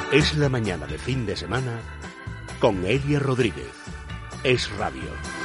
Es la mañana de fin de semana con Elia Rodríguez. Es Radio.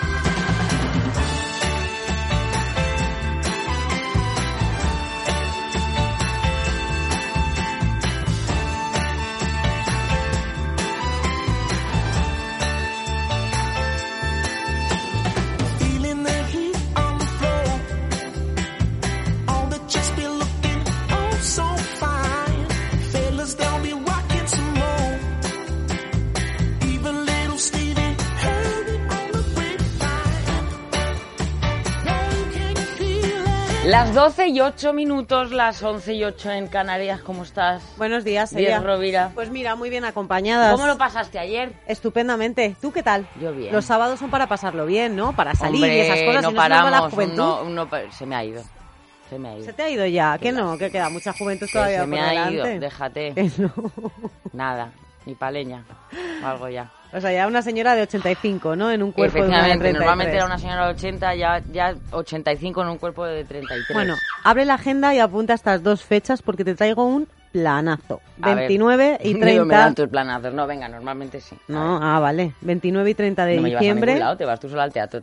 Las 12:08, las 11:08 en Canarias. ¿Cómo estás? Buenos días, Bien, Elia. Rovira. Pues mira, muy bien acompañadas. ¿Cómo lo pasaste ayer? Estupendamente. ¿Tú qué tal? Yo bien. Los sábados son para pasarlo bien, ¿no? Para salir Hombre, y esas cosas. no y no se nos va la paramos. juventud. Se me ha ido. ¿Se te ha ido ya? ¿Qué no? Que queda mucha juventud todavía se me por ha delante. ido, déjate. Que no. Nada, ni paleña. O algo ya. O sea, ya una señora de 85, ¿no? En un cuerpo de una de 33. Normalmente era una señora de 80, ya 85 en un cuerpo de 33. Bueno, abre la agenda y apunta estas dos fechas porque te traigo un planazo. 29 y 30... Me dan tus planazos. No, venga, normalmente sí. No, vale. 29 y 30 de no diciembre... No me llevas a ningún lado, te vas tú sola al teatro,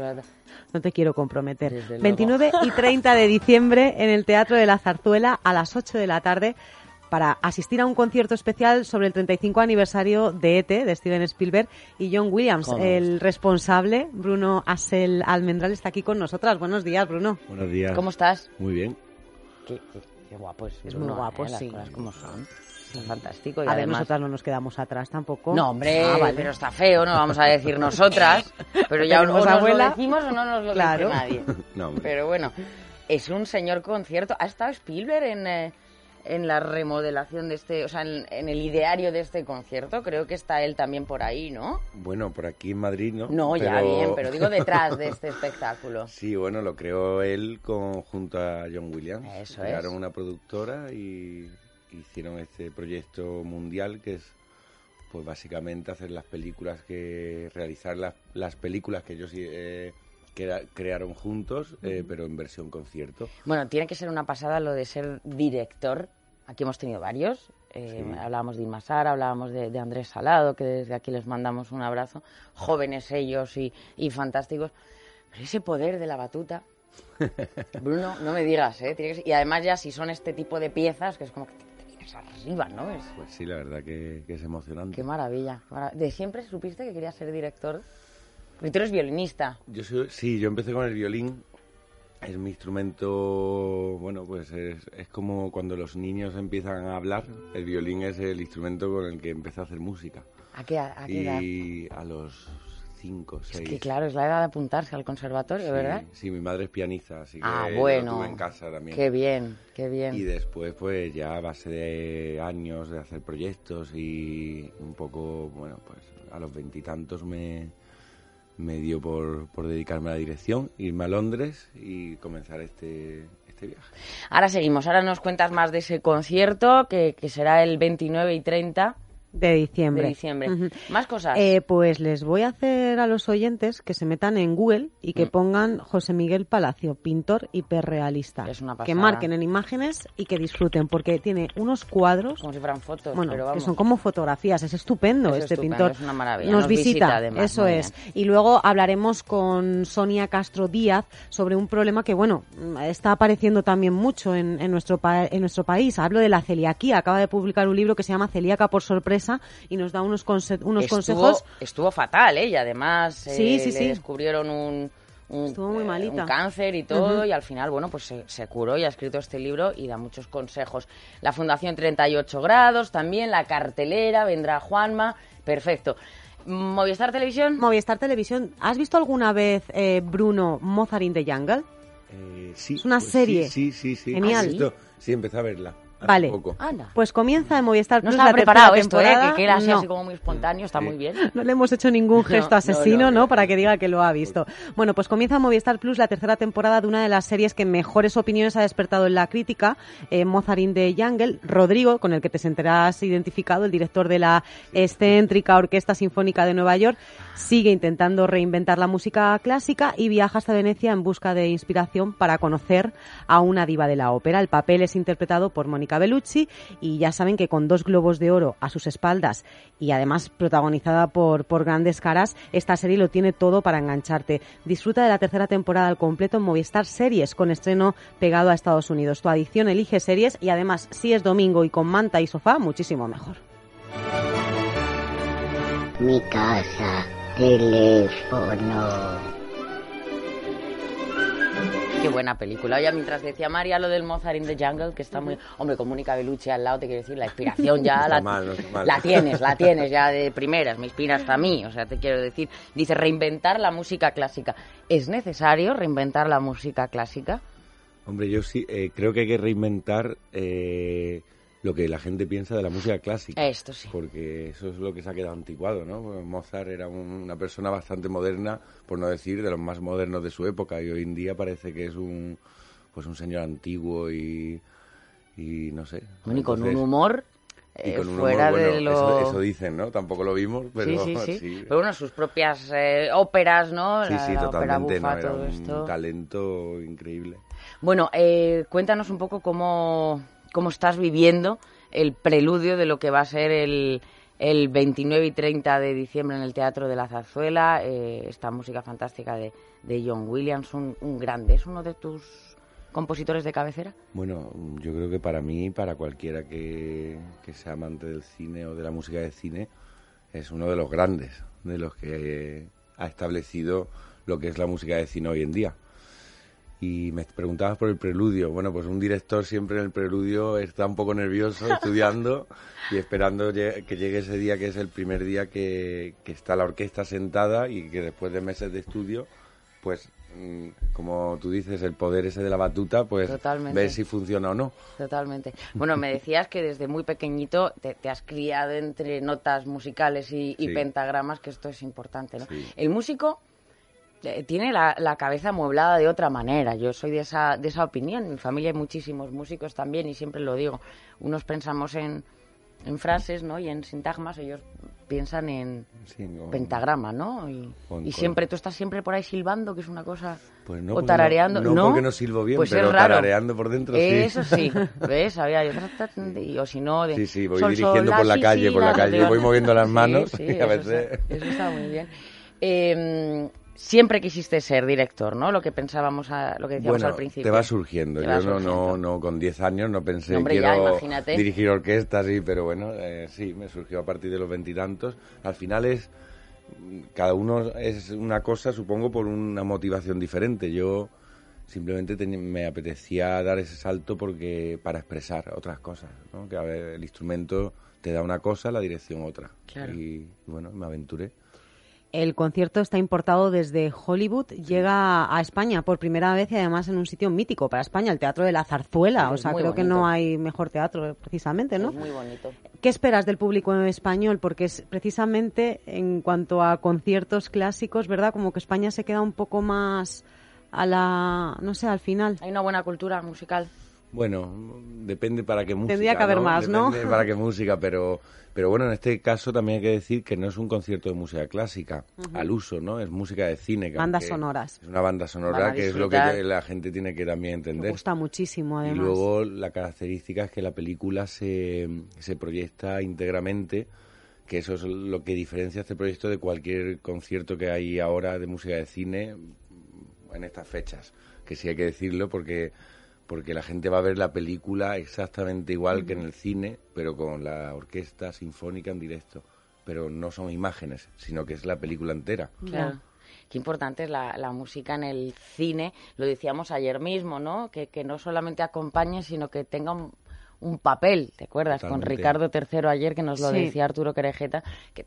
No te quiero comprometer. Desde 29 y 30 de diciembre en el Teatro de la Zarzuela a las 8 de la tarde para asistir a un concierto especial sobre el 35 aniversario de E.T., de Steven Spielberg y John Williams. El responsable, Bruno Asel Almendral, está aquí con nosotras. Buenos días, Bruno. Buenos días. ¿Cómo estás? Muy bien. Qué guapo es. Es muy guapo, las sí. cosas como son. Es fantástico. Y A ver, además... nosotras no nos quedamos atrás tampoco. No, hombre, vale. pero está feo, no lo vamos a decir nosotras. Pero ya o nos abuela. lo decimos o no nos lo Claro. dice nadie. No, hombre. Pero bueno, es un señor concierto. ¿Ha estado Spielberg en la remodelación de este, o sea, en el ideario de este concierto? Creo que está él también por ahí, ¿no? Bueno, por aquí en Madrid, ¿no? No, ya bien, pero digo detrás de este espectáculo. Sí, bueno, lo creó él junto a John Williams. Eso Crearon es. una productora y hicieron este proyecto mundial que es, pues básicamente hacer las películas realizar las películas que ellos crearon juntos, pero en versión concierto. Bueno, tiene que ser una pasada lo de ser director. Aquí hemos tenido varios. Sí. Hablábamos de Inma Sara, hablábamos de Andrés Salado, que desde aquí les mandamos un abrazo. Jóvenes ellos y fantásticos. Pero ese poder de la batuta... Bruno, no me digas, ¿eh? Tiene que ser... Y además ya si son este tipo de piezas, que es como que te vienes arriba, ¿no? Pues sí, la verdad que es emocionante. Qué maravilla. ¿De siempre supiste que querías ser director? Porque tú eres violinista. Yo empecé con el violín. Es mi instrumento, bueno, pues es como cuando los niños empiezan a hablar. El violín es el instrumento con el que empecé a hacer música. ¿A qué edad? Y a los 5, 6. Es que claro, es la edad de apuntarse al conservatorio, sí, ¿verdad? Sí, mi madre es pianista, así que bueno. lo tuve en casa también. Qué bien, qué bien. Y después, pues ya a base de años de hacer proyectos y un poco, bueno, pues a los 20 y tantos me dio por dedicarme a la dirección, irme a Londres y comenzar este viaje. Ahora seguimos, ahora nos cuentas más de ese concierto que será el 29 y 30 de diciembre. Uh-huh. ¿Más cosas? Pues les voy a hacer a los oyentes que se metan en Google y que pongan José Miguel Palacio, pintor hiperrealista. Es una pasada. Que marquen en imágenes y que disfruten, porque tiene unos cuadros... Como si fueran fotos, bueno, pero vamos. que son como fotografías. Es estupendo pintor. Es una maravilla. Nos visita, además, eso es. Bien. Y luego hablaremos con Sonia Castro Díaz sobre un problema que, bueno, está apareciendo también mucho en nuestro país. Hablo de la celiaquía. Acaba de publicar un libro que se llama Celíaca por sorpresa y nos da unos consejos. Estuvo fatal, ¿eh? Y además sí. le descubrieron estuvo muy malita. un cáncer y todo, y al final, bueno, pues se curó y ha escrito este libro y da muchos consejos. La Fundación 38 Grados también, la cartelera, vendrá Juanma, perfecto. ¿Movistar Televisión? Movistar Televisión. ¿Has visto alguna vez, Bruno, Mozart in the Jungle? Sí. Es una serie. Sí. Genial. Sí, empecé a verla. Vale, pues comienza en Movistar Plus la preparado tercera esto, temporada. que queda así como muy espontáneo, está muy bien. No le hemos hecho ningún gesto asesino, ¿no? Para que diga que lo ha visto. Bueno, pues comienza en Movistar Plus la tercera temporada de una de las series que mejores opiniones ha despertado en la crítica, Mozart in the Jungle. Rodrigo, con el que te sentirás identificado, el director de la excéntrica Orquesta Sinfónica de Nueva York, sigue intentando reinventar la música clásica y viaja hasta Venecia en busca de inspiración para conocer a una diva de la ópera. El papel es interpretado por Mónica Mónica Bellucci, y ya saben que con 2 Globos de Oro a sus espaldas y además protagonizada por grandes caras, esta serie lo tiene todo para engancharte. Disfruta de la tercera temporada al completo en Movistar Series, con estreno pegado a Estados Unidos. Tu adicción elige series y además, si es domingo y con manta y sofá, muchísimo mejor. Mi casa, teléfono. Qué buena película. Oye, mientras decía María lo del Mozart in the Jungle, que está muy... Hombre, con Mónica Bellucci al lado, te quiero decir, la inspiración ya la tienes ya de primeras, me inspira hasta a mí, o sea, te quiero decir. Dice, reinventar la música clásica. ¿Es necesario reinventar la música clásica? Hombre, yo sí creo que hay que reinventar lo que la gente piensa de la música clásica. Esto sí. Porque eso es lo que se ha quedado anticuado, ¿no? Pues Mozart era una persona bastante moderna, por no decir de los más modernos de su época, y hoy en día parece que es un señor antiguo y no sé. Bueno, y con un humor... fuera bueno, de lo... eso dicen, ¿no? Tampoco lo vimos, pero sí. Pero bueno, sus propias óperas, ¿no? Sí, la ópera totalmente, bufa, ¿no? Era todo un esto. talento increíble. Bueno, cuéntanos un poco cómo estás viviendo el preludio de lo que va a ser el 29 y 30 de diciembre en el Teatro de la Zarzuela, esta música fantástica de John Williams, un grande. ¿Es uno de tus compositores de cabecera? Bueno, yo creo que para mí, para cualquiera que sea amante del cine o de la música de cine, es uno de los grandes, de los que ha establecido lo que es la música de cine hoy en día. Y me preguntabas por el preludio. Bueno, pues un director siempre en el preludio está un poco nervioso, estudiando y esperando que llegue ese día, que es el primer día que está la orquesta sentada y que después de meses de estudio, pues como tú dices, el poder ese de la batuta, pues ver si funciona o no. Totalmente. Bueno, me decías que desde muy pequeñito te has criado entre notas musicales y pentagramas, que esto es importante, ¿no? Sí. El músico tiene la cabeza amueblada de otra manera. Yo soy de esa opinión. En mi familia hay muchísimos músicos también y siempre lo digo. Unos pensamos en frases, ¿no? Y en sintagmas, ellos piensan en pentagrama, ¿no? Y siempre, tú estás siempre por ahí silbando, que es una cosa... Pues no, o tarareando. No, porque no silbo bien, pues pero tarareando por dentro sí. Eso sí, ¿ves? O si no... Sí, voy dirigiendo por la calle, voy moviendo las manos y a veces... Eso está muy bien. Siempre quisiste ser director, ¿no? Lo que pensábamos, lo que decíamos al principio. Te va surgiendo. Yo no con 10 años no pensé quiero dirigir orquestas, pero bueno, sí, me surgió a partir de los 20 y tantos. Al final cada uno es una cosa, supongo, por una motivación diferente. Yo simplemente me apetecía dar ese salto para expresar otras cosas, ¿no? Que a ver, el instrumento te da una cosa, la dirección otra. Claro. Y bueno, me aventuré. El concierto está importado desde Hollywood, llega a España por primera vez y además en un sitio mítico para España, el Teatro de la Zarzuela. O sea, creo que no hay mejor teatro precisamente, ¿no? Es muy bonito. ¿Qué esperas del público español? Porque es precisamente en cuanto a conciertos clásicos, ¿verdad? Como que España se queda un poco más al final. Hay una buena cultura musical. Bueno, depende para qué música. Tendría que haber más, ¿no? Depende para qué música, pero bueno, en este caso también hay que decir que no es un concierto de música clásica al uso, ¿no? Es música de cine. Bandas sonoras. Es una banda sonora que es lo que la gente tiene que también entender. Me gusta muchísimo, además. Y luego la característica es que la película se proyecta íntegramente, que eso es lo que diferencia este proyecto de cualquier concierto que hay ahora de música de cine en estas fechas, que sí hay que decirlo porque la gente va a ver la película exactamente igual que en el cine, pero con la orquesta sinfónica en directo. Pero no son imágenes, sino que es la película entera. Claro. Qué importante es la música en el cine. Lo decíamos ayer mismo, ¿no? Que no solamente acompañe, sino que tenga un papel. ¿Te acuerdas? Totalmente. Con Ricardo III ayer, que nos lo decía Arturo Querejeta, que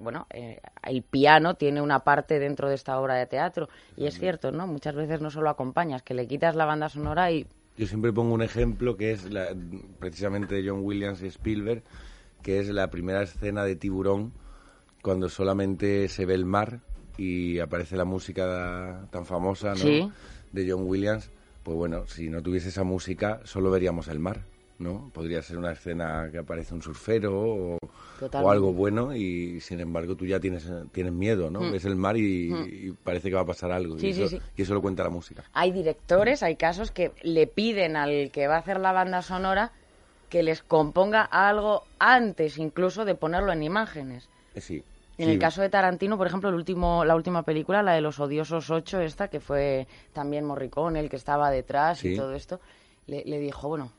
el piano tiene una parte dentro de esta obra de teatro. Y es cierto, ¿no? Muchas veces no solo acompañas, que le quitas la banda sonora y... Yo siempre pongo un ejemplo que es precisamente de John Williams y Spielberg, que es la primera escena de Tiburón, cuando solamente se ve el mar y aparece la música tan famosa, ¿no? Sí. De John Williams. Pues bueno, si no tuviese esa música, solo veríamos el mar, ¿no? Podría ser una escena que aparece un surfero o algo bueno y sin embargo tú ya tienes miedo, ¿no? Ves el mar y parece que va a pasar algo. Sí, y eso lo cuenta la música. Hay directores, hay casos que le piden al que va a hacer la banda sonora que les componga algo antes incluso de ponerlo en imágenes. Sí. En el caso de Tarantino, por ejemplo, la última película, la de Los Odiosos 8, esta, que fue también Morricone el que estaba detrás y todo esto, le dijo, bueno,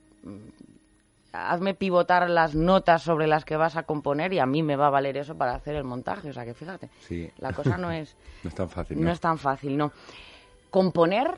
hazme pivotar las notas sobre las que vas a componer y a mí me va a valer eso para hacer el montaje. O sea que fíjate, la cosa no es... no es tan fácil, ¿no? No es tan fácil, no. Componer...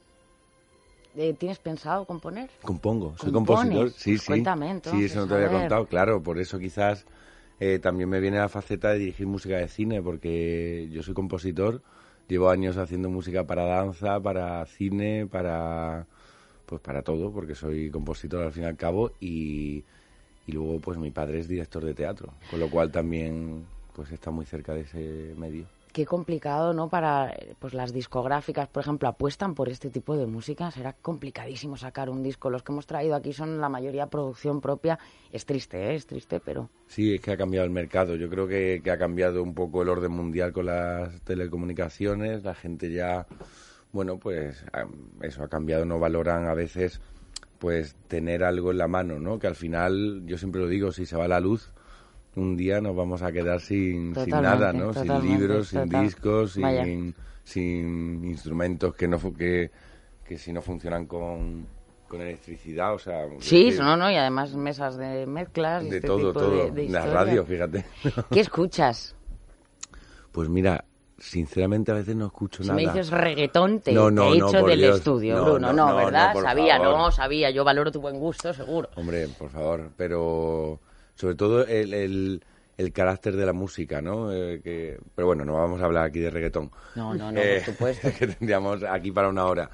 ¿Tienes pensado componer? Compongo, soy compositor. Sí. Cuéntame, entonces, sí, eso no te había contado, claro, por eso quizás también me viene la faceta de dirigir música de cine, porque yo soy compositor, llevo años haciendo música para danza, para cine, para todo, porque soy compositor al fin y al cabo, y luego pues mi padre es director de teatro, con lo cual también pues está muy cerca de ese medio. Qué complicado, ¿no? Para pues las discográficas, por ejemplo, apuestan por este tipo de música. Será complicadísimo sacar un disco. Los que hemos traído aquí son la mayoría producción propia. Es triste, es triste, pero... Sí, es que ha cambiado el mercado. Yo creo que ha cambiado un poco el orden mundial con las telecomunicaciones. La gente ya, bueno, pues eso ha cambiado. No valoran a veces pues tener algo en la mano, ¿no? Que al final, yo siempre lo digo, si se va la luz, un día nos vamos a quedar sin nada, ¿no? Sin libros, sin discos, sin instrumentos que si no funcionan con electricidad, o sea... Sí, y además mesas de mezclas... De todo. De la radio, fíjate. ¿Qué escuchas? Pues mira, sinceramente a veces no escucho nada. Si me dices reggaetón, te he hecho del estudio, Bruno. No, ¿verdad? Sabía. Yo valoro tu buen gusto, seguro. Hombre, por favor, pero... Sobre todo el carácter de la música, ¿no? Pero bueno, no vamos a hablar aquí de reggaetón. No, por supuesto. Que tendríamos aquí para una hora.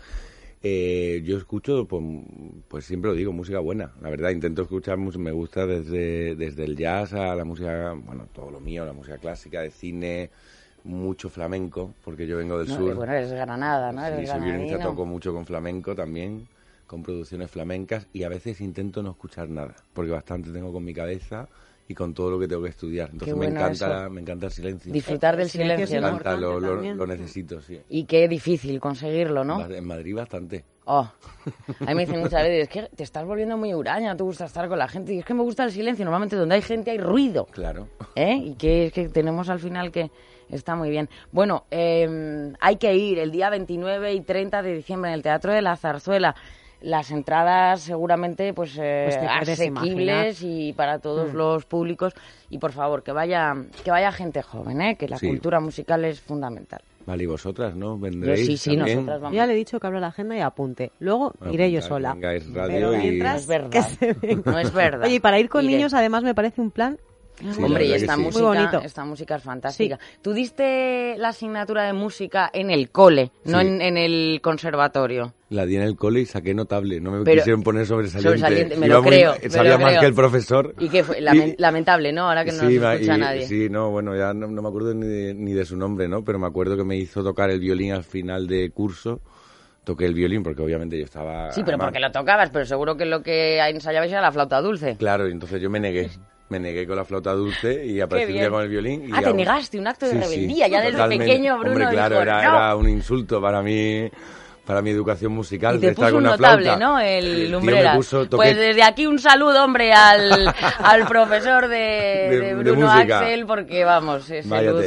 Yo escucho, pues siempre lo digo, música buena. La verdad, intento escuchar, me gusta desde el jazz a la música, bueno, todo lo mío, la música clásica, de cine, mucho flamenco, porque yo vengo del sur. Bueno, eres Granada, ¿no? Sí, soy violinista, toco mucho con flamenco también, con producciones flamencas, y a veces intento no escuchar nada, porque bastante tengo con mi cabeza y con todo lo que tengo que estudiar. Entonces me encanta el silencio. Disfrutar del silencio, ¿no? Lo necesito, sí. Y qué difícil conseguirlo, ¿no? En Madrid bastante. A mí me dicen muchas veces, es que te estás volviendo muy huraña, te gusta estar con la gente. Y es que me gusta el silencio, normalmente donde hay gente hay ruido. Claro. Y que es que tenemos al final que... Está muy bien. Bueno, hay que ir el día 29 y 30 de diciembre en el Teatro de la Zarzuela. Las entradas seguramente pues asequibles y para todos los públicos. Y por favor, que vaya gente joven, que la cultura musical es fundamental. Vale, y vosotras, ¿no? ¿Vendréis? Sí, nosotras vamos. Ya le he dicho que abra la agenda y apunte. Luego iré yo sola. Venga, es radio. Pero mientras, no es verdad. No es verdad. Oye, y para ir con niños además me parece un plan... Sí, hombre, y esta música es fantástica. Sí. Tú diste la asignatura de música en el cole, no en el conservatorio. La di en el cole y saqué notable, no me quisieron poner sobresaliente. Me lo creo. Sabía más que el profesor. Y que fue lamentable, ¿no? Ahora que no nos escucha nadie. Sí, bueno, ya no me acuerdo ni de su nombre, ¿no? Pero me acuerdo que me hizo tocar el violín al final de curso. Toqué el violín porque obviamente yo estaba... Sí, pero porque lo tocabas, pero seguro que lo que ensayabais era la flauta dulce. Claro, y entonces yo me negué. Me negué con la flauta dulce y aparecí un día con el violín. Y te negaste, un acto de rebeldía, ya desde pequeño, Bruno. Hombre, claro, dijo, era un insulto para mi educación musical. Y te de estar puso con un una notable, flauta. ¿no? El Lumbreras. Pues desde aquí un saludo, hombre, al profesor de Bruno Axel, porque vamos, se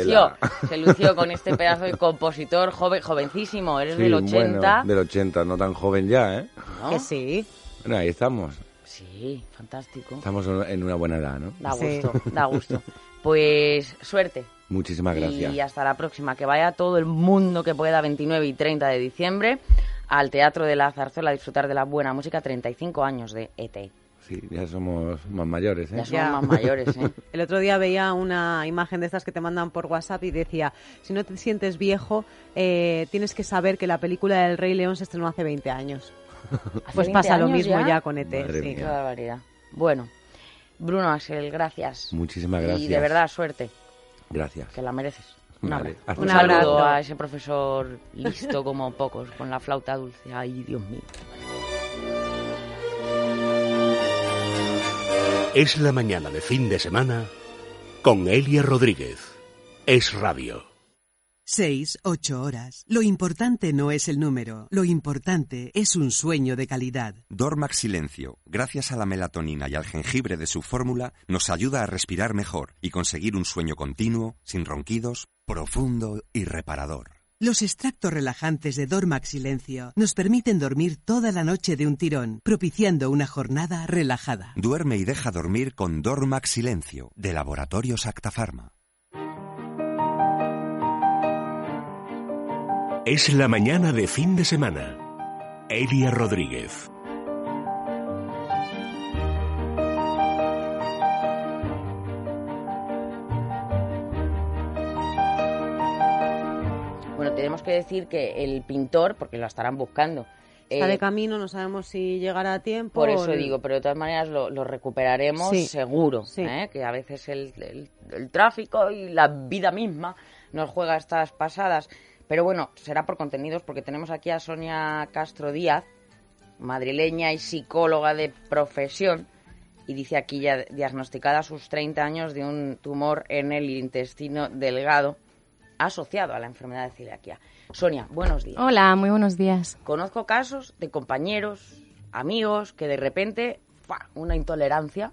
lució con este pedazo de compositor jovencísimo. Eres del 80. Bueno, del 80, no tan joven ya, ¿eh? ¿No? Que sí. Bueno, ahí estamos. Sí, fantástico. Estamos en una buena edad, ¿no? Da gusto. Pues suerte. Muchísimas gracias. Y hasta la próxima. Que vaya todo el mundo que pueda, 29 y 30 de diciembre, al Teatro de la Zarzuela a disfrutar de la buena música. 35 años de ET. Sí, ya somos más mayores, ¿eh? Ya somos más mayores, ¿eh? El otro día veía una imagen de estas que te mandan por WhatsApp y decía, si no te sientes viejo, tienes que saber que la película del Rey León se estrenó hace 20 años. Pues pasa lo mismo ya con ET. Sí, qué barbaridad. Bueno, Bruno Axel, gracias. Muchísimas gracias. Y de verdad, suerte. Gracias. Que la mereces. Un abrazo saludo a ese profesor listo como pocos, con la flauta dulce. Ay, Dios mío. Es la mañana de fin de semana con Elia Rodríguez. Es Radio. 6, 8 horas. Lo importante no es el número, lo importante es un sueño de calidad. Dormax Silencio, gracias a la melatonina y al jengibre de su fórmula, nos ayuda a respirar mejor y conseguir un sueño continuo, sin ronquidos, profundo y reparador. Los extractos relajantes de Dormax Silencio nos permiten dormir toda la noche de un tirón, propiciando una jornada relajada. Duerme y deja dormir con Dormax Silencio, de Laboratorios Acta Pharma. Es la mañana de fin de semana. Elia Rodríguez. Bueno, tenemos que decir que el pintor, porque lo estarán buscando, está de camino, no sabemos si llegará a tiempo. Por eso digo, pero de todas maneras lo recuperaremos seguro, sí. Que a veces el tráfico y la vida misma nos juega estas pasadas. Pero bueno, será por contenidos, porque tenemos aquí a Sonia Castro Díaz, madrileña y psicóloga de profesión, y dice aquí ya diagnosticada a sus 30 años de un tumor en el intestino delgado asociado a la enfermedad de celiaquía. Sonia, buenos días. Hola, muy buenos días. Conozco casos de compañeros, amigos, que de repente, una intolerancia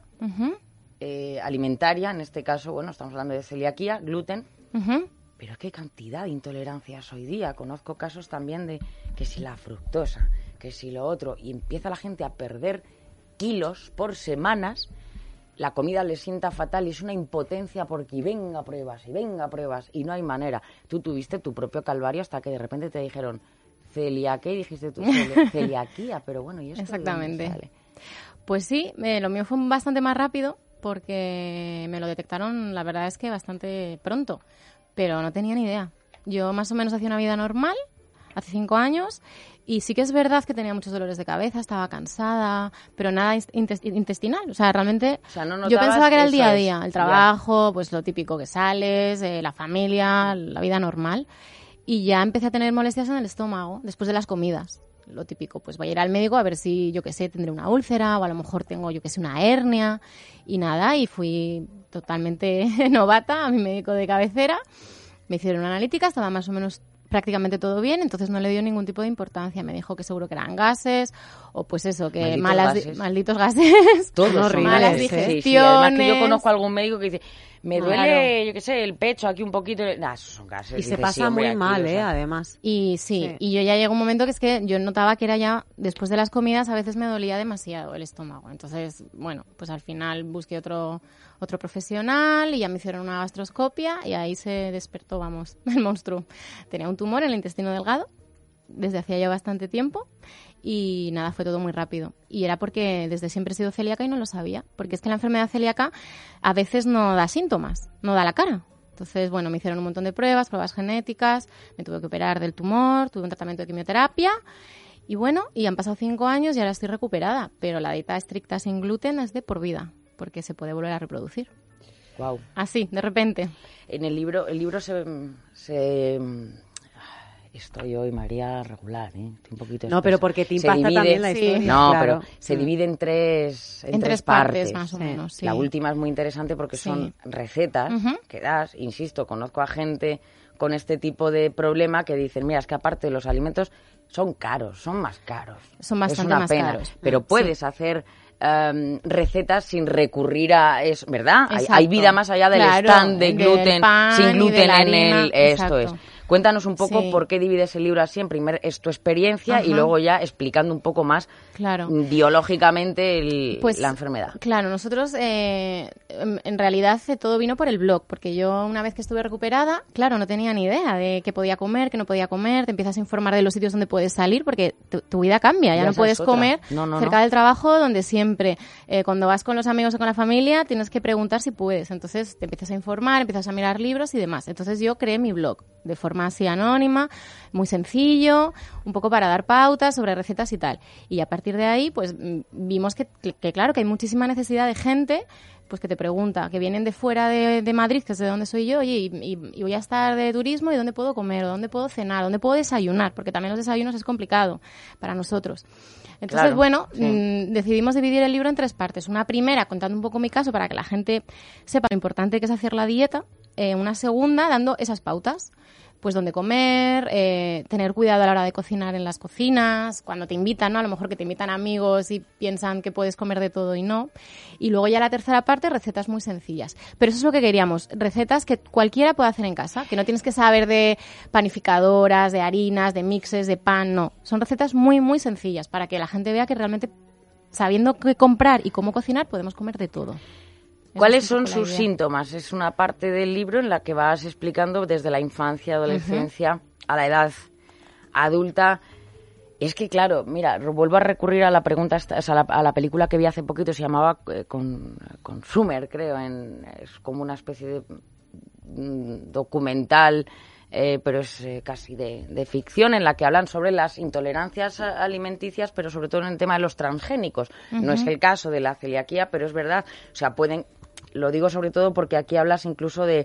alimentaria, en este caso, bueno, estamos hablando de celiaquía, gluten, pero qué cantidad de intolerancias hoy día. Conozco casos también de que si la fructosa, que si lo otro, y empieza la gente a perder kilos por semanas, la comida le sienta fatal y es una impotencia porque y venga pruebas, y no hay manera. Tú tuviste tu propio calvario hasta que de repente te dijeron celiaquía y dijiste tú celiaquía, pero bueno, ¿y esto? Exactamente. ¿De dónde sale? Pues sí, lo mío fue bastante más rápido porque me lo detectaron, la verdad es que bastante pronto, pero no tenía ni idea. Yo más o menos hacía una vida normal, hace 5 años, y sí que es verdad que tenía muchos dolores de cabeza, estaba cansada, pero nada intestinal. O sea, realmente yo pensaba que era el día a día, el trabajo, pues lo típico que sales, la familia, la vida normal. Y ya empecé a tener molestias en el estómago después de las comidas. Lo típico, pues voy a ir al médico a ver si, yo qué sé, tendré una úlcera o a lo mejor tengo, yo qué sé, una hernia. Y nada, y fui totalmente novata a mi médico de cabecera. Me hicieron una analítica, estaba más o menos prácticamente todo bien, entonces no le dio ningún tipo de importancia. Me dijo que seguro que eran gases, o pues eso, que malditos gases, todos malas digestiones. Sí. Además que yo conozco a algún médico que dice, me duele, yo qué sé, el pecho aquí un poquito. Nah, esos son gases. Y se pasa muy mal, además. Y sí, y yo ya llegó un momento que es que yo notaba que era ya, después de las comidas, a veces me dolía demasiado el estómago. Entonces, bueno, pues al final busqué otro profesional y ya me hicieron una gastroscopia y ahí se despertó, vamos, el monstruo. Tenía un tumor en el intestino delgado desde hacía ya bastante tiempo y nada, fue todo muy rápido. Y era porque desde siempre he sido celíaca y no lo sabía, porque es que la enfermedad celíaca a veces no da síntomas, no da la cara. Entonces, bueno, me hicieron un montón de pruebas genéticas, me tuve que operar del tumor, tuve un tratamiento de quimioterapia y bueno, y han pasado 5 años y ahora estoy recuperada, pero la dieta estricta sin gluten es de por vida, porque se puede volver a reproducir. Wow. Así, de repente. En el libro estoy hoy, María, regular, Estoy un poquito espesa. No, pero porque te impacta también la historia. No, claro. Pero se divide en tres partes, más o menos, sí. La última es muy interesante porque son recetas que das. Insisto, conozco a gente con este tipo de problema que dicen, mira, es que aparte los alimentos son caros, son más caros. Son bastante es una más pena, caros. Pero puedes hacer recetas sin recurrir a eso, ¿verdad? Hay vida más allá del stand de gluten, sin gluten en el... Esto es. Cuéntanos un poco por qué divides el libro así. En primer es tu experiencia y luego ya explicando un poco más biológicamente la enfermedad. Claro, nosotros en realidad todo vino por el blog, porque yo una vez que estuve recuperada, claro, no tenía ni idea de qué podía comer, qué no podía comer. Te empiezas a informar de los sitios donde puedes salir porque tu vida cambia. Ya no puedes comer cerca del trabajo, donde siempre, cuando vas con los amigos o con la familia, tienes que preguntar si puedes. Entonces te empiezas a informar, empiezas a mirar libros y demás. Entonces yo creé mi blog de forma así anónima, muy sencillo, un poco para dar pautas sobre recetas y tal. Y a partir de ahí, pues vimos que claro, que hay muchísima necesidad de gente pues que te pregunta, que vienen de fuera de Madrid, que es de donde soy yo, oye, y voy a estar de turismo, ¿y dónde puedo comer? ¿Dónde puedo cenar? ¿Dónde puedo desayunar? Porque también los desayunos es complicado para nosotros. Entonces, decidimos dividir el libro en 3 partes. Una primera, contando un poco mi caso para que la gente sepa lo importante que es hacer la dieta. Una segunda, dando esas pautas pues dónde comer, tener cuidado a la hora de cocinar en las cocinas, cuando te invitan, ¿no? A lo mejor que te invitan amigos y piensan que puedes comer de todo y no. Y luego ya la tercera parte, recetas muy sencillas. Pero eso es lo que queríamos, recetas que cualquiera puede hacer en casa, que no tienes que saber de panificadoras, de harinas, de mixes, de pan, no. Son recetas muy, muy sencillas para que la gente vea que realmente, sabiendo qué comprar y cómo cocinar, podemos comer de todo. ¿Cuáles son sus síntomas? Es una parte del libro en la que vas explicando desde la infancia, adolescencia, a la edad adulta. Es que, claro, mira, vuelvo a recurrir a la pregunta, a la película que vi hace poquito, se llamaba Consumer, creo, es como una especie de documental, pero es casi de ficción, en la que hablan sobre las intolerancias alimenticias, pero sobre todo en el tema de los transgénicos. No es el caso de la celiaquía, pero es verdad, o sea, lo digo sobre todo porque aquí hablas incluso de,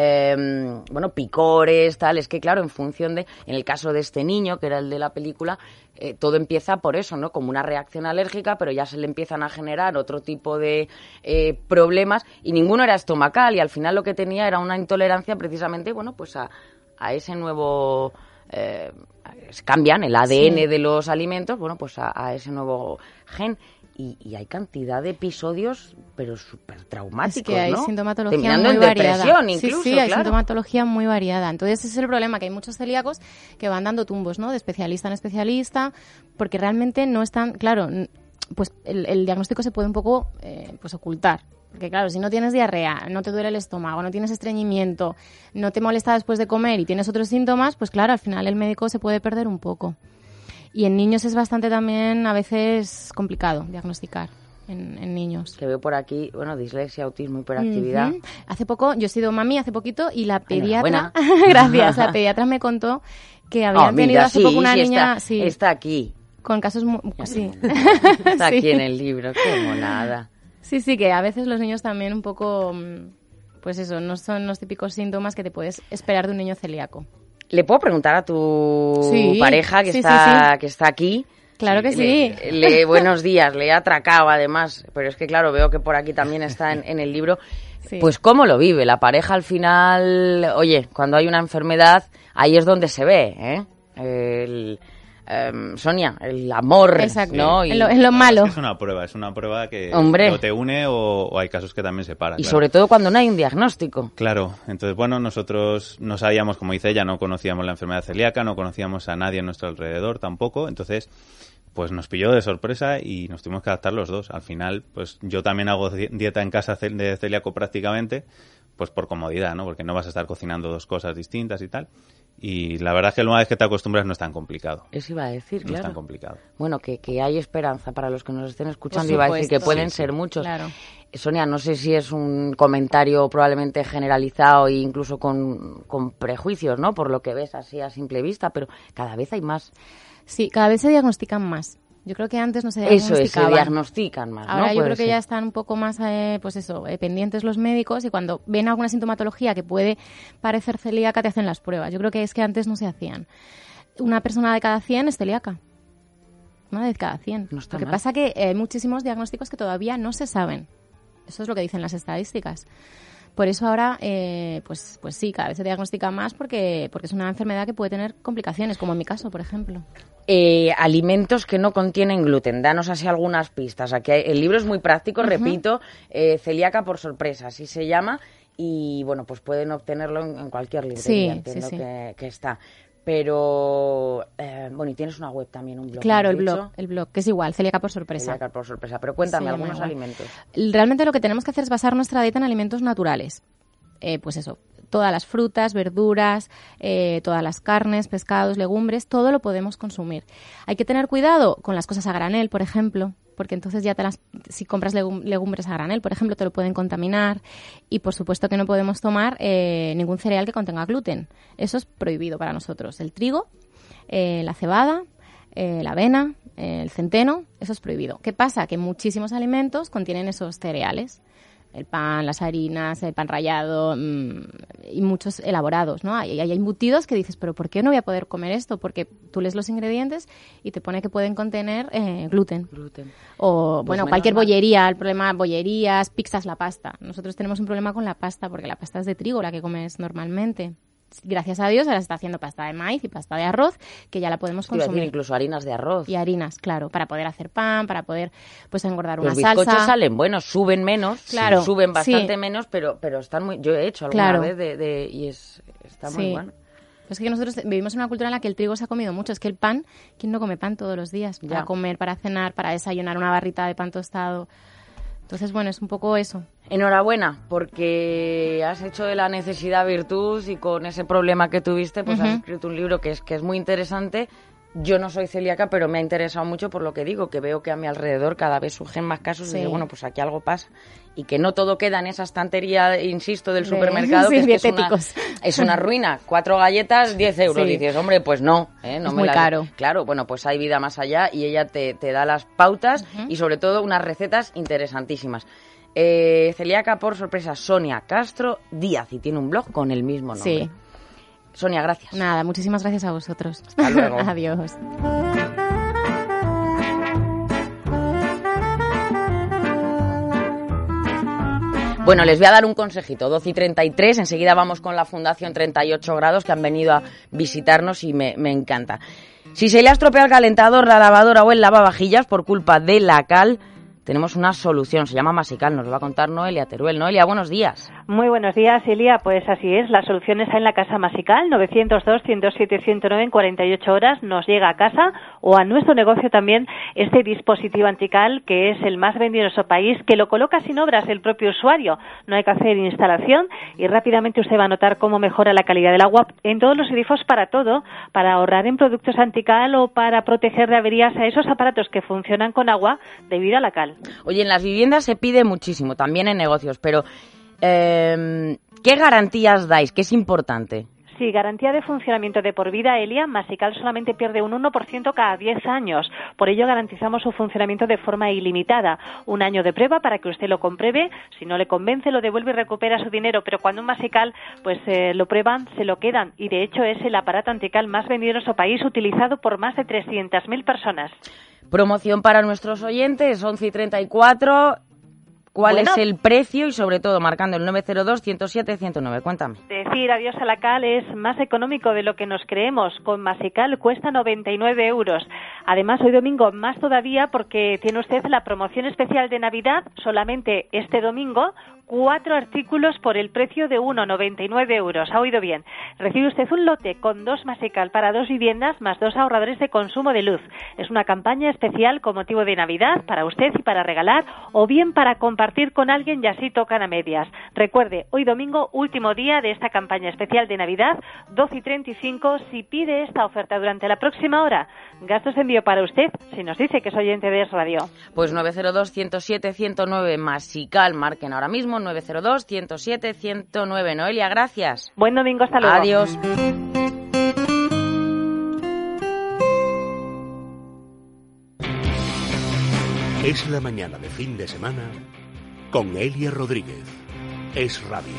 picores, tal. Es que, claro, en el caso de este niño, que era el de la película, todo empieza por eso, ¿no? Como una reacción alérgica, pero ya se le empiezan a generar otro tipo de problemas, y ninguno era estomacal, y al final lo que tenía era una intolerancia precisamente, pues a ese nuevo... cambian el ADN de los alimentos, pues a ese nuevo gen. Y hay cantidad de episodios, pero súper traumáticos, es que hay ¿no? sintomatología Terminando muy en variada. depresión, incluso, Sí, hay claro. sintomatología muy variada. Entonces ese es el problema, que hay muchos celíacos que van dando tumbos, ¿no? De especialista en especialista, porque realmente no están, claro, pues el diagnóstico se puede un poco ocultar. Porque claro, si no tienes diarrea, no te duele el estómago, no tienes estreñimiento, no te molesta después de comer y tienes otros síntomas, pues claro, al final el médico se puede perder un poco. Y en niños es bastante también a veces complicado diagnosticar en niños. Que veo por aquí, dislexia, autismo, hiperactividad. Hace poco, yo he sido mami hace poquito y la pediatra, gracias, la pediatra me contó que habían tenido hace poco una niña... Está aquí. Con casos sí. Está aquí en el libro, qué monada. Sí, que a veces los niños también un poco, pues eso, no son los típicos síntomas que te puedes esperar de un niño celíaco. ¿Le puedo preguntar a tu pareja que está aquí? Claro que sí. Buenos días, le he atracado además, pero es que claro, veo que por aquí también está en el libro. Sí. Pues ¿cómo lo vive? La pareja al final, oye, cuando hay una enfermedad, ahí es donde se ve, Sonia, el amor, exacto, ¿no? Y en lo malo. Es una prueba que Hombre. o te une o hay casos que también separa. Y claro, sobre todo cuando no hay un diagnóstico. Claro, entonces nosotros no sabíamos, como dice ella, no conocíamos la enfermedad celíaca, no conocíamos a nadie a nuestro alrededor tampoco, entonces pues nos pilló de sorpresa y nos tuvimos que adaptar los dos. Al final, pues yo también hago dieta en casa de celíaco prácticamente, pues por comodidad, ¿no? Porque no vas a estar cocinando dos cosas distintas y tal. Y la verdad es que una vez que te acostumbras no es tan complicado. Eso iba a decir, claro. No es tan complicado. Bueno, que hay esperanza para los que nos estén escuchando. Iba a decir que pueden ser muchos. Claro. Sonia, no sé si es un comentario probablemente generalizado e incluso con prejuicios, ¿no? Por lo que ves así a simple vista, pero cada vez hay más. Sí, cada vez se diagnostican más. Yo creo que antes no se diagnosticaban. Eso es, se diagnostican más, ¿no? Ahora yo creo que ya están un poco más, pendientes los médicos, y cuando ven alguna sintomatología que puede parecer celíaca te hacen las pruebas. Yo creo que es que antes no se hacían. Una persona de cada 100 es celíaca. Una de cada 100. No está Lo que mal. pasa que hay muchísimos diagnósticos que todavía no se saben. Eso es lo que dicen las estadísticas. Por eso ahora, pues sí, cada vez se diagnostica más porque es una enfermedad que puede tener complicaciones, como en mi caso, por ejemplo. Alimentos que no contienen gluten. Danos así algunas pistas. Aquí el libro es muy práctico, repito, Celíaca por sorpresa, así se llama. Y bueno, pues pueden obtenerlo en cualquier librería, entiendo que está. Pero, y tienes una web también, un blog. Claro, el blog, que es igual, Celíaca por sorpresa. Celíaca por sorpresa. Pero cuéntame algunos alimentos. Realmente lo que tenemos que hacer es basar nuestra dieta en alimentos naturales. Todas las frutas, verduras, todas las carnes, pescados, legumbres, todo lo podemos consumir. Hay que tener cuidado con las cosas a granel, por ejemplo, porque entonces ya si compras legumbres a granel, por ejemplo, te lo pueden contaminar. Y por supuesto que no podemos tomar ningún cereal que contenga gluten. Eso es prohibido para nosotros. El trigo, la cebada, la avena, el centeno, eso es prohibido. ¿Qué pasa? Que muchísimos alimentos contienen esos cereales. El pan, las harinas, el pan rallado y muchos elaborados, ¿no? Hay embutidos que dices, pero ¿por qué no voy a poder comer esto? Porque tú lees los ingredientes y te pone que pueden contener gluten. O, pues cualquier bollería, el problema, bollerías, pizzas, la pasta. Nosotros tenemos un problema con la pasta porque la pasta es de trigo, la que comes normalmente. gracias a Dios ahora se está haciendo pasta de maíz y pasta de arroz, que ya la podemos consumir. Iba a decir, incluso harinas de arroz. Y harinas, claro, para poder hacer pan, para poder pues engordar Los una salsa. Los bizcochos salen buenos, suben menos, claro, suben bastante menos, pero están muy... Yo he hecho alguna vez y está muy bueno. Es que nosotros vivimos en una cultura en la que el trigo se ha comido mucho. Es que el pan, ¿quién no come pan todos los días? Para comer, para cenar, para desayunar una barrita de pan tostado. Entonces, bueno, es un poco eso. Enhorabuena, porque has hecho de la necesidad virtud y con ese problema que tuviste, pues has escrito un libro que es muy interesante. Yo no soy celíaca, pero me ha interesado mucho por lo que digo, que veo que a mi alrededor cada vez surgen más casos y digo, bueno, pues aquí algo pasa. Y que no todo queda en esa estantería, insisto, del supermercado, que es una ruina. 4 galletas, 10 euros. Y dices, hombre, pues no. No es muy caro. Claro, bueno, pues hay vida más allá y ella te da las pautas y sobre todo unas recetas interesantísimas. Celíaca por sorpresa, Sonia Castro Díaz, y tiene un blog con el mismo nombre. Sí. Sonia, gracias. Nada, muchísimas gracias a vosotros. Hasta luego. Adiós. Bueno, les voy a dar un consejito, 12:33, enseguida vamos con la Fundación 38 Grados, que han venido a visitarnos y me encanta. Si se le ha estropeado el calentador, la lavadora o el lavavajillas por culpa de la cal, tenemos una solución, se llama Masical, nos lo va a contar Noelia Teruel. Noelia, buenos días. Muy buenos días, Elia. Pues así es, la solución está en la casa Masical, 902-107-109 en 48 horas. Nos llega a casa o a nuestro negocio también este dispositivo antical, que es el más vendido en nuestro país, que lo coloca sin obras el propio usuario. No hay que hacer instalación y rápidamente usted va a notar cómo mejora la calidad del agua en todos los grifos para todo, para ahorrar en productos antical o para proteger de averías a esos aparatos que funcionan con agua debido a la cal. Oye, en las viviendas se pide muchísimo, también en negocios, pero ¿qué garantías dais? ¿Qué es importante? Sí, garantía de funcionamiento de por vida, Elia. Masical solamente pierde un 1% cada 10 años. Por ello garantizamos su funcionamiento de forma ilimitada. 1 año de prueba para que usted lo compruebe. Si no le convence, lo devuelve y recupera su dinero. Pero cuando un Masical lo prueban, se lo quedan. Y de hecho es el aparato antical más vendido en nuestro país, utilizado por más de 300.000 personas. Promoción para nuestros oyentes, 11:34. ¿Cuál es el precio? Y sobre todo marcando el 902-107-109. Cuéntame. Decir adiós a la cal es más económico de lo que nos creemos. Con Masical cuesta 99 euros. Además, hoy domingo más todavía, porque tiene usted la promoción especial de Navidad. Solamente este domingo, 4 artículos por el precio de 1, 99 euros. ¿Ha oído bien? Recibe usted un lote con 2 Masical para 2 viviendas más 2 ahorradores de consumo de luz. Es una campaña especial con motivo de Navidad para usted y para regalar, o bien para compartir con alguien y así tocan a medias. Recuerde, hoy domingo, último día de esta campaña especial de Navidad, 12:35. Si pide esta oferta durante la próxima hora, gastos de envío para usted, si nos dice que es oyente de Es Radio. Pues 902-107-109 Masical, marquen ahora mismo 902-107-109. Noelia, gracias. Buen domingo, hasta luego. Adiós. Es la mañana de fin de semana con Elia Rodríguez. Es Radio.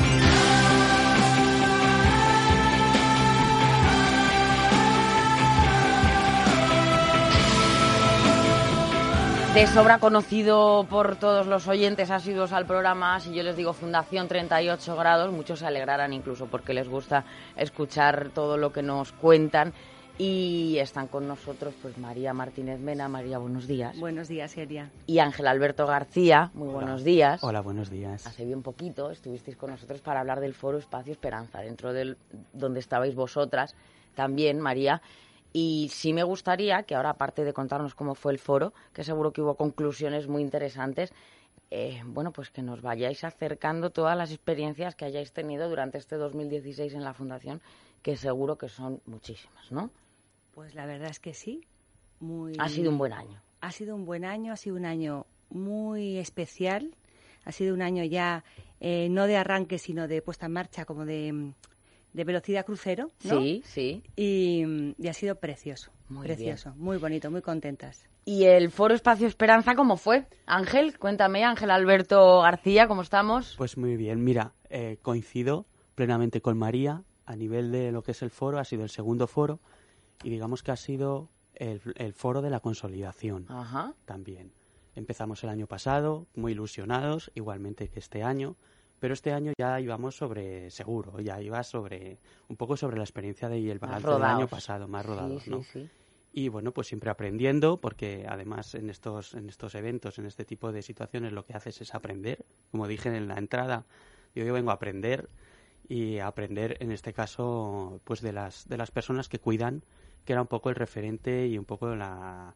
De sobra conocido por todos los oyentes asiduos al programa, si yo les digo Fundación 38 Grados, muchos se alegrarán incluso porque les gusta escuchar todo lo que nos cuentan. Y están con nosotros pues María Martínez Mena. María, buenos días. Buenos días, Elia. Y Ángel Alberto García, muy buenos días. Hola, buenos días. Hace bien poquito estuvisteis con nosotros para hablar del Foro Espacio Esperanza, dentro del donde estabais vosotras también, María. Y sí me gustaría que ahora, aparte de contarnos cómo fue el foro, que seguro que hubo conclusiones muy interesantes, pues que nos vayáis acercando todas las experiencias que hayáis tenido durante este 2016 en la Fundación, que seguro que son muchísimas, ¿no? Pues la verdad es que sí. Ha sido un buen año. Ha sido un buen año, ha sido un año muy especial. Ha sido un año ya no de arranque, sino de puesta en marcha, como de velocidad crucero, ¿no? Sí, sí. Y ha sido precioso, muy precioso, bien. Muy bonito, muy contentas. ¿Y el Foro Espacio Esperanza cómo fue? Ángel, cuéntame, Ángel Alberto García, ¿cómo estamos? Pues muy bien, mira, coincido plenamente con María. A nivel de lo que es el foro, ha sido el segundo foro y digamos que ha sido el foro de la consolidación. Ajá. También. Empezamos el año pasado, muy ilusionados, igualmente que este año, Pero este año ya íbamos sobre seguro, ya iba un poco sobre la experiencia y el balance del año pasado, más rodados, ¿no? Sí. Y bueno, pues siempre aprendiendo, porque además en estos eventos, en este tipo de situaciones, lo que haces es aprender. Como dije en la entrada, yo vengo a aprender, y a aprender en este caso pues de las personas que cuidan, que era un poco el referente y un poco a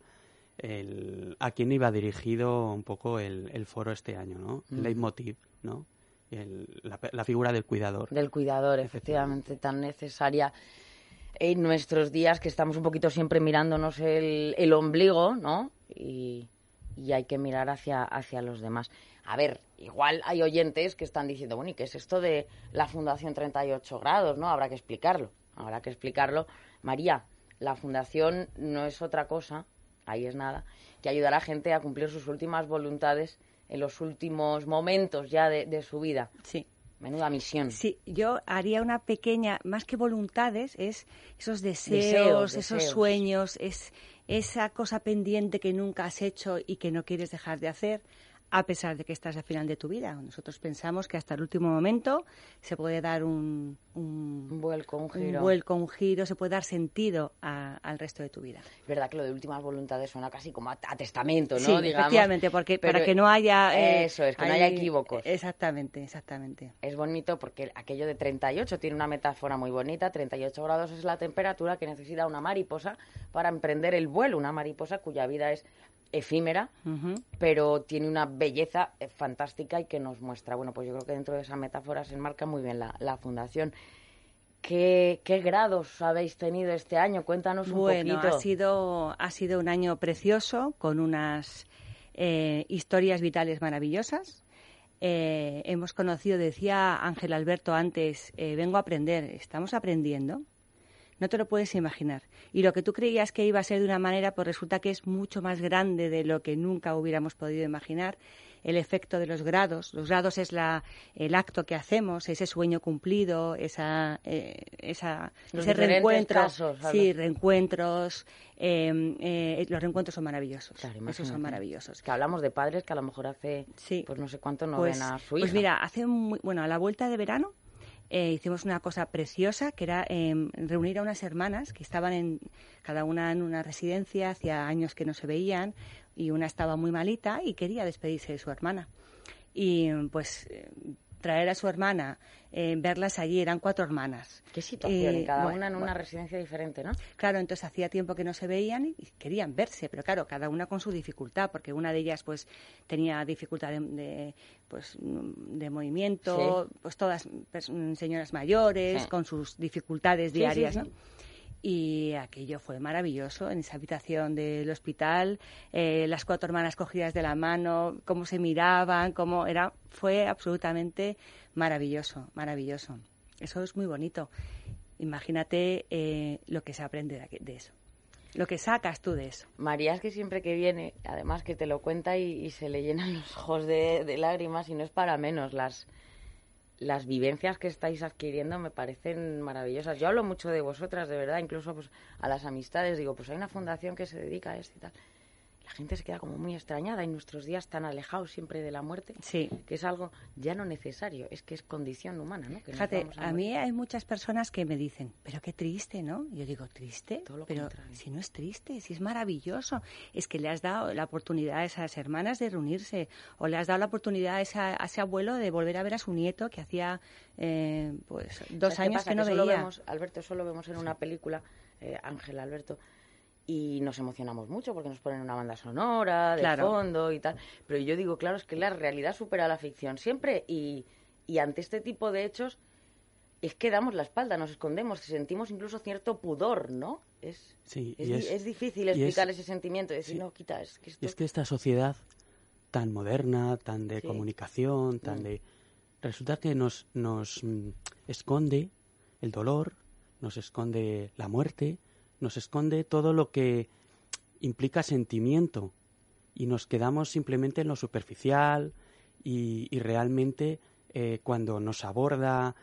quién iba dirigido un poco el foro este año, ¿no? El leitmotiv, ¿no? La figura del cuidador. Del cuidador, efectivamente, tan necesaria en nuestros días, que estamos un poquito siempre mirándonos el ombligo, ¿no? Y hay que mirar hacia los demás. A ver, igual hay oyentes que están diciendo, bueno, ¿y qué es esto de la Fundación 38 grados, no? Habrá que explicarlo. María, la Fundación no es otra cosa, ahí es nada, que ayudar a gente a cumplir sus últimas voluntades en los últimos momentos ya de su vida. Sí. Menuda misión. Sí, yo haría una pequeña, más que voluntades, es esos deseos, esos sueños, es esa cosa pendiente que nunca has hecho y que no quieres dejar de hacer, a pesar de que estás al final de tu vida. Nosotros pensamos que hasta el último momento se puede dar un vuelco, un giro, se puede dar sentido al resto de tu vida. Es verdad que lo de últimas voluntades suena casi como a testamento, ¿no? Sí, digamos, efectivamente, porque para que no haya... eso es, que no haya equívocos. Exactamente. Es bonito porque aquello de 38 tiene una metáfora muy bonita. 38 grados es la temperatura que necesita una mariposa para emprender el vuelo. Una mariposa cuya vida es efímera, pero tiene una belleza fantástica y que nos muestra. Bueno, pues yo creo que dentro de esa metáfora se enmarca muy bien la Fundación. ¿Qué grados habéis tenido este año? Cuéntanos un poquito. Bueno, ha sido un año precioso, con unas historias vitales maravillosas. Hemos conocido, decía Ángel Alberto antes, vengo a aprender, estamos aprendiendo. No te lo puedes imaginar. Y lo que tú creías que iba a ser de una manera, pues resulta que es mucho más grande de lo que nunca hubiéramos podido imaginar. El efecto de los grados. Los grados es el acto que hacemos, ese sueño cumplido, ese reencuentro. Casos, sí, reencuentros. Los reencuentros son maravillosos. Claro, esos son maravillosos. Que hablamos de padres que a lo mejor hace pues no sé cuánto no ven a su hija. Pues mira, a la vuelta de verano hicimos una cosa preciosa, que era reunir a unas hermanas que estaban cada una en una residencia, hacía años que no se veían, y una estaba muy malita y quería despedirse de su hermana. Y pues traer a su hermana, verlas allí, eran 4 hermanas. Qué situación, y cada una en una residencia diferente, ¿no? Claro, entonces hacía tiempo que no se veían y querían verse, pero claro, cada una con su dificultad, porque una de ellas pues tenía dificultad de movimiento, pues todas señoras mayores, con sus dificultades diarias, ¿no? Y aquello fue maravilloso, en esa habitación del hospital, las 4 hermanas cogidas de la mano, cómo se miraban, fue absolutamente maravilloso. Eso es muy bonito. Imagínate lo que se aprende de eso, lo que sacas tú de eso. María, es que siempre que viene, además que te lo cuenta y se le llenan los ojos de lágrimas, y no es para menos. Las vivencias que estáis adquiriendo me parecen maravillosas. Yo hablo mucho de vosotras, de verdad, incluso pues a las amistades. Digo, pues hay una fundación que se dedica a esto y tal. La gente se queda como muy extrañada en nuestros días tan alejados siempre de la muerte, que es algo ya no necesario, es que es condición humana, ¿no? Que fíjate, a mí hay muchas personas que me dicen, pero qué triste, ¿no? Yo digo, ¿triste? Pero si no es triste, si es maravilloso. Es que le has dado la oportunidad a esas hermanas de reunirse, o le has dado la oportunidad a ese abuelo de volver a ver a su nieto que hacía 2 años que no veía. Alberto, eso lo vemos en una película, Ángel Alberto, y nos emocionamos mucho porque nos ponen una banda sonora de fondo y tal. Pero yo digo, claro, es que la realidad supera la ficción siempre, y ante este tipo de hechos es que damos la espalda, nos escondemos, sentimos incluso cierto pudor, ¿no? Es difícil explicar ese sentimiento, decir, no, quita, es que esto... Y es que esta sociedad tan moderna, tan de comunicación, resulta que nos esconde el dolor, nos esconde la muerte, nos esconde todo lo que implica sentimiento, y nos quedamos simplemente en lo superficial, y realmente cuando nos aborda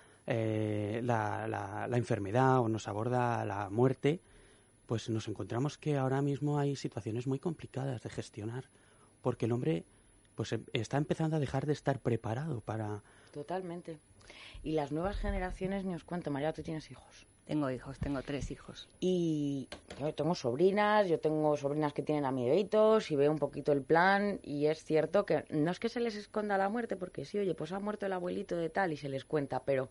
la enfermedad o nos aborda la muerte, pues nos encontramos que ahora mismo hay situaciones muy complicadas de gestionar, porque el hombre pues está empezando a dejar de estar preparado para Totalmente. Y las nuevas generaciones, ni os cuento, María, tú tienes hijos. Tengo hijos, tengo 3 hijos. Y yo tengo sobrinas que tienen amiguitos y veo un poquito el plan, y es cierto que no es que se les esconda la muerte, porque sí, oye, pues ha muerto el abuelito de tal y se les cuenta, pero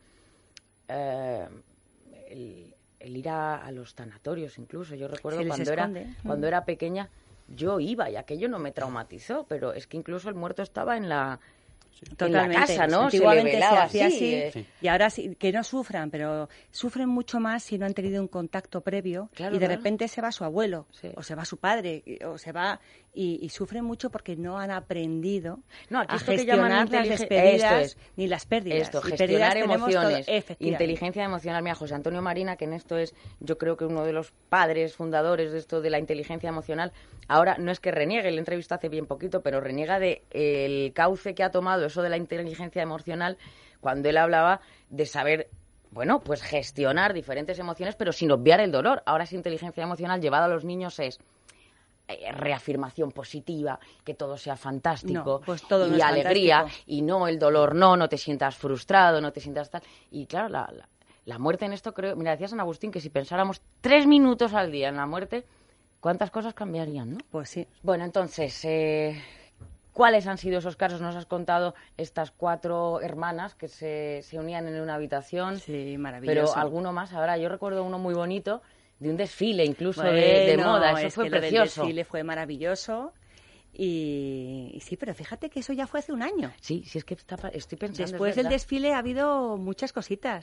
el ir a los tanatorios incluso, yo recuerdo cuando era pequeña, yo iba y aquello no me traumatizó, pero es que incluso el muerto estaba en la casa, ¿no? Antiguamente se hacía así. Sí. Y ahora sí, que no sufran, pero sufren mucho más si no han tenido un contacto previo, y de repente se va su abuelo, o se va su padre, o se va, y sufren mucho porque no han aprendido a gestionar las despedidas ni las pérdidas. Gestionar emociones, inteligencia emocional. Mira, José Antonio Marina, que en esto es, yo creo que uno de los padres fundadores de esto de la inteligencia emocional, ahora no es que reniegue, le entrevistó hace bien poquito, pero reniega de el cauce que ha tomado eso de la inteligencia emocional, cuando él hablaba de saber, bueno, pues gestionar diferentes emociones, pero sin obviar el dolor. Ahora esa inteligencia emocional llevada a los niños es reafirmación positiva, que todo sea fantástico, pues todo y no es alegría, fantástico. Y no el dolor, no te sientas frustrado, no te sientas tal. Y claro, la muerte en esto, creo, mira, decía San Agustín que si pensáramos 3 minutos al día en la muerte, ¿cuántas cosas cambiarían, no? Pues sí. Bueno, entonces, ¿cuáles han sido esos casos? Nos has contado estas 4 hermanas que se unían en una habitación. Sí, maravilloso. Pero alguno más. Ahora, yo recuerdo uno muy bonito, de un desfile incluso de moda. Eso fue precioso. El desfile fue maravilloso. Y sí, pero fíjate que eso ya fue hace un año. Sí, es que estoy pensando. Después del desfile ha habido muchas cositas.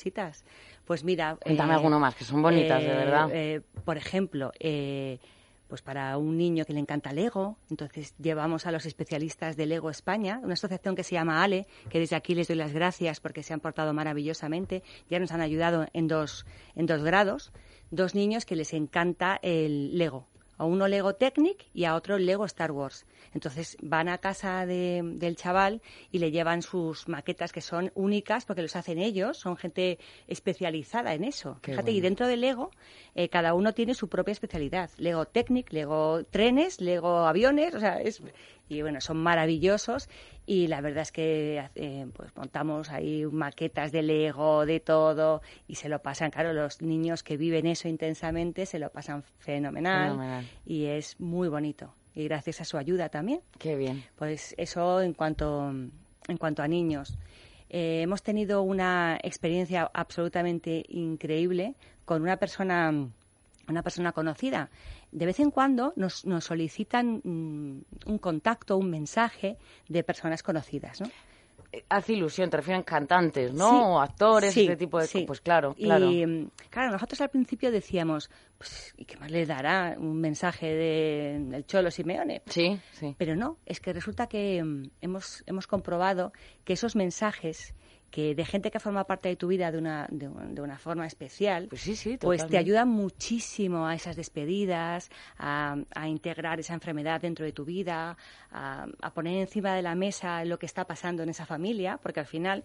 Pues mira... Cuéntame alguno más, que son bonitas, de verdad. Por ejemplo, pues para un niño que le encanta Lego, entonces llevamos a los especialistas de Lego España, una asociación que se llama ALE, que desde aquí les doy las gracias porque se han portado maravillosamente. Ya nos han ayudado en dos grados, 2 niños que les encanta el Lego. A uno Lego Technic y a otro Lego Star Wars. Entonces van a casa del chaval y le llevan sus maquetas, que son únicas porque los hacen ellos, son gente especializada en eso. Qué Fíjate, bueno. Y dentro de Lego cada uno tiene su propia especialidad. Lego Technic, Lego trenes, Lego aviones, o sea, y bueno, son maravillosos. Y la verdad es que pues montamos ahí maquetas de Lego, de todo, y se lo pasan, claro, los niños que viven eso intensamente se lo pasan fenomenal. Y es muy bonito. Y gracias a su ayuda también. Qué bien. Pues eso en cuanto a niños. Hemos tenido una experiencia absolutamente increíble con una persona conocida. De vez en cuando nos solicitan un contacto, un mensaje de personas conocidas, ¿no? Hace ilusión, te refieren cantantes, ¿no? Sí, O actores, sí, ese tipo de sí. Pues claro. Y claro, nosotros al principio decíamos, pues, ¿y qué más le dará un mensaje del Cholo Simeone? Sí. Pero no, es que resulta que hemos comprobado que esos mensajes que de gente que forma parte de tu vida de una forma especial, pues te ayudan muchísimo a esas despedidas, a integrar esa enfermedad dentro de tu vida, a poner encima de la mesa lo que está pasando en esa familia, porque al final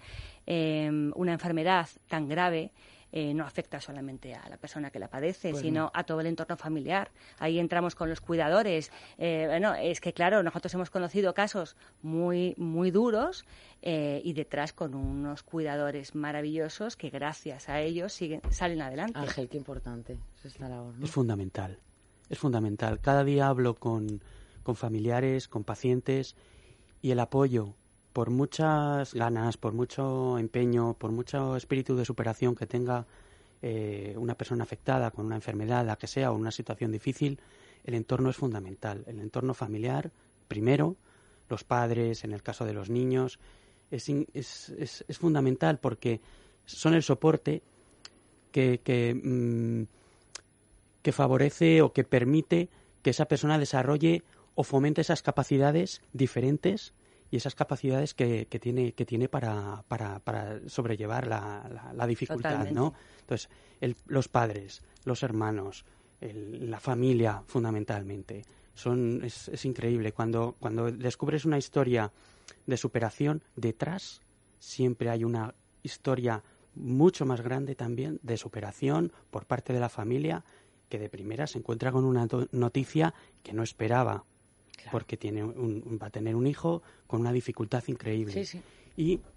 una enfermedad tan grave no afecta solamente a la persona que la padece, Pues sino no. a todo el entorno familiar. Ahí entramos con los cuidadores. Bueno, es que claro, nosotros hemos conocido casos muy, muy duros y detrás con unos cuidadores maravillosos que gracias a ellos salen adelante. Ángel, qué importante es esta labor, ¿no? Es fundamental. Cada día hablo con familiares, con pacientes, y el apoyo, por muchas ganas, por mucho empeño, por mucho espíritu de superación que tenga una persona afectada con una enfermedad, la que sea, o una situación difícil, el entorno es fundamental. El entorno familiar, primero, los padres, en el caso de los niños, es fundamental porque son el soporte que favorece o que permite que esa persona desarrolle o fomente esas capacidades diferentes y esas capacidades que tiene para sobrellevar la dificultad. Totalmente. ¿No? Entonces, los padres, los hermanos, la familia, fundamentalmente, es increíble. Cuando descubres una historia de superación, detrás siempre hay una historia mucho más grande también de superación por parte de la familia, que de primera se encuentra con una noticia que no esperaba. Claro. Porque va a tener un hijo con una dificultad increíble. Sí. Y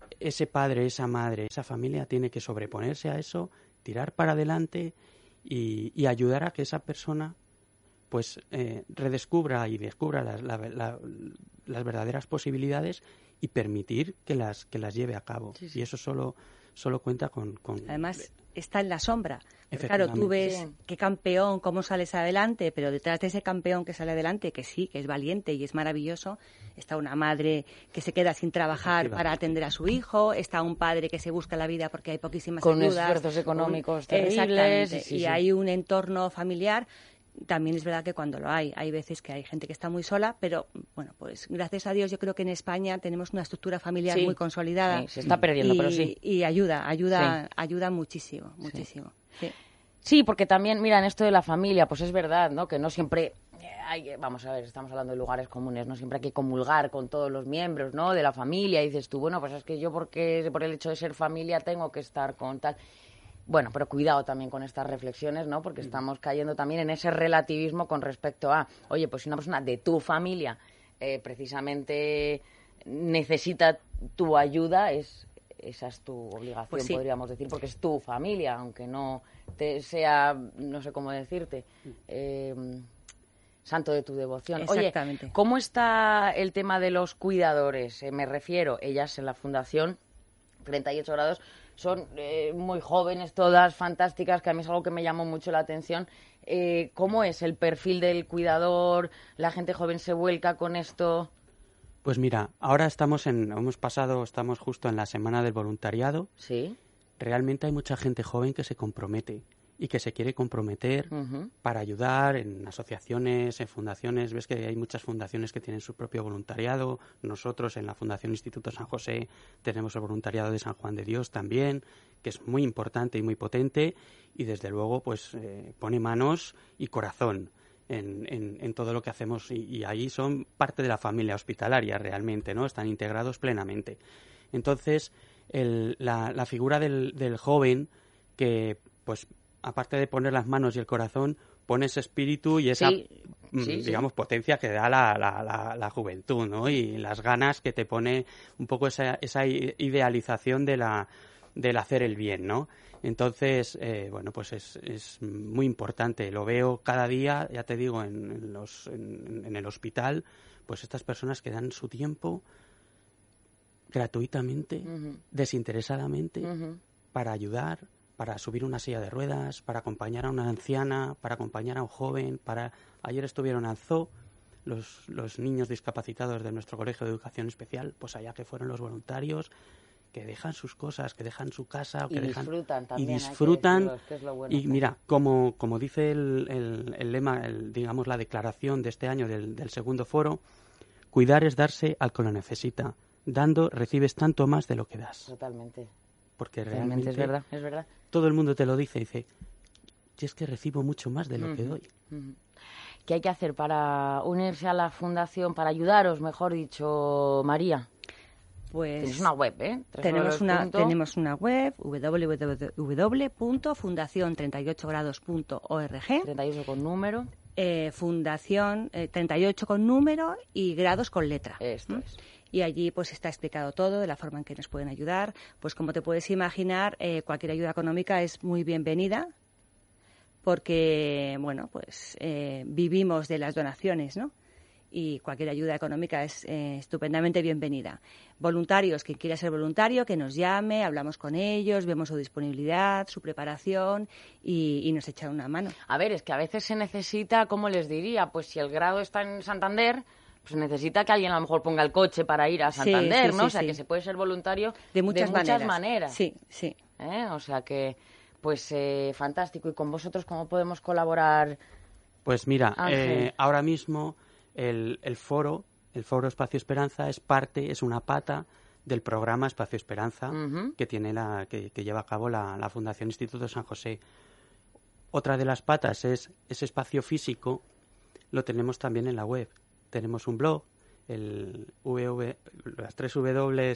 ese padre, esa madre, esa familia tiene que sobreponerse a eso, tirar para adelante y ayudar a que esa persona pues redescubra y descubra las verdaderas posibilidades y permitir que las lleve a cabo. Sí, sí. Y eso solo cuenta con... Además, está en la sombra. Claro, tú ves qué campeón, cómo sales adelante, pero detrás de ese campeón que sale adelante, que sí, que es valiente y es maravilloso, está una madre que se queda sin trabajar para atender a su hijo, está un padre que se busca la vida porque hay poquísimas ayudas. Con esfuerzos económicos terribles. Exactamente. Y hay un entorno familiar. También es verdad que cuando lo hay veces que hay gente que está muy sola, pero bueno, pues gracias a Dios yo creo que en España tenemos una estructura familiar muy consolidada. Sí, se está perdiendo, pero sí. Y ayuda muchísimo, muchísimo. Sí, porque también, mira, en esto de la familia, pues es verdad, ¿no? Que no siempre vamos a ver, estamos hablando de lugares comunes, no siempre hay que comulgar con todos los miembros, ¿no? De la familia, y dices tú, bueno, pues es que yo por el hecho de ser familia tengo que estar con tal... Bueno, pero cuidado también con estas reflexiones, ¿no? Porque estamos cayendo también en ese relativismo con respecto a, oye, pues si una persona de tu familia precisamente necesita tu ayuda, esa es tu obligación, pues sí, podríamos decir, porque es tu familia, aunque no sea, no sé cómo decirte, santo de tu devoción. Exactamente. Oye, ¿cómo está el tema de los cuidadores? Me refiero, ellas en la Fundación 38 grados son muy jóvenes todas, fantásticas, que a mí es algo que me llamó mucho la atención. ¿Cómo es el perfil del cuidador? ¿La gente joven se vuelca con esto? Pues mira, ahora estamos justo en la semana del voluntariado. Sí. Realmente hay mucha gente joven que se compromete y que se quiere comprometer para ayudar en asociaciones, en fundaciones. Ves que hay muchas fundaciones que tienen su propio voluntariado. Nosotros en la Fundación Instituto San José tenemos el voluntariado de San Juan de Dios también, que es muy importante y muy potente, y desde luego pues pone manos y corazón en todo lo que hacemos, y ahí son parte de la familia hospitalaria realmente, ¿no? Están integrados plenamente. Entonces, la figura del joven que pues aparte de poner las manos y el corazón, pone ese espíritu y esa, digamos, potencia que da la juventud, ¿no? Y las ganas que te pone un poco esa idealización del hacer el bien, ¿no? Entonces, bueno, pues es muy importante. Lo veo cada día, ya te digo, en el hospital, pues estas personas que dan su tiempo gratuitamente, desinteresadamente, para ayudar, para subir una silla de ruedas, para acompañar a una anciana, para acompañar a un joven. Ayer estuvieron al zoo los niños discapacitados de nuestro Colegio de Educación Especial, pues allá que fueron los voluntarios, que dejan sus cosas, que dejan su casa, disfrutan también, y disfrutan. Que es lo bueno, y mira, como dice el lema, digamos la declaración de este año del segundo foro, cuidar es darse al que lo necesita. Dando recibes tanto más de lo que das. Totalmente. Porque realmente es verdad. Todo el mundo te lo dice, y es que recibo mucho más de lo que doy. ¿Qué hay que hacer para unirse a la fundación, para ayudaros, mejor dicho, María? Pues tienes una web, ¿eh? Tenemos una web, www.fundacion38grados.org. 38 con número. Fundación 38 con número y grados con letra. Esto es. Y allí pues está explicado todo de la forma en que nos pueden ayudar. Pues como te puedes imaginar, cualquier ayuda económica es muy bienvenida, porque bueno, pues vivimos de las donaciones, ¿no? Y cualquier ayuda económica es estupendamente bienvenida. Voluntarios, quien quiera ser voluntario, que nos llame, hablamos con ellos, vemos su disponibilidad, su preparación y nos echan una mano. A ver, es que a veces se necesita, ¿cómo les diría? Pues si el grado está en Santander, pues necesita que alguien a lo mejor ponga el coche para ir a Santander, ¿no? O sea, que se puede ser voluntario de muchas maneras. Sí. O sea que, pues, fantástico. ¿Y con vosotros cómo podemos colaborar? Pues mira, ahora mismo el foro Espacio Esperanza es una pata del programa Espacio Esperanza que tiene que lleva a cabo la Fundación Instituto San José. Otra de las patas es ese espacio físico, lo tenemos también en la web. Tenemos un blog, las 3 W,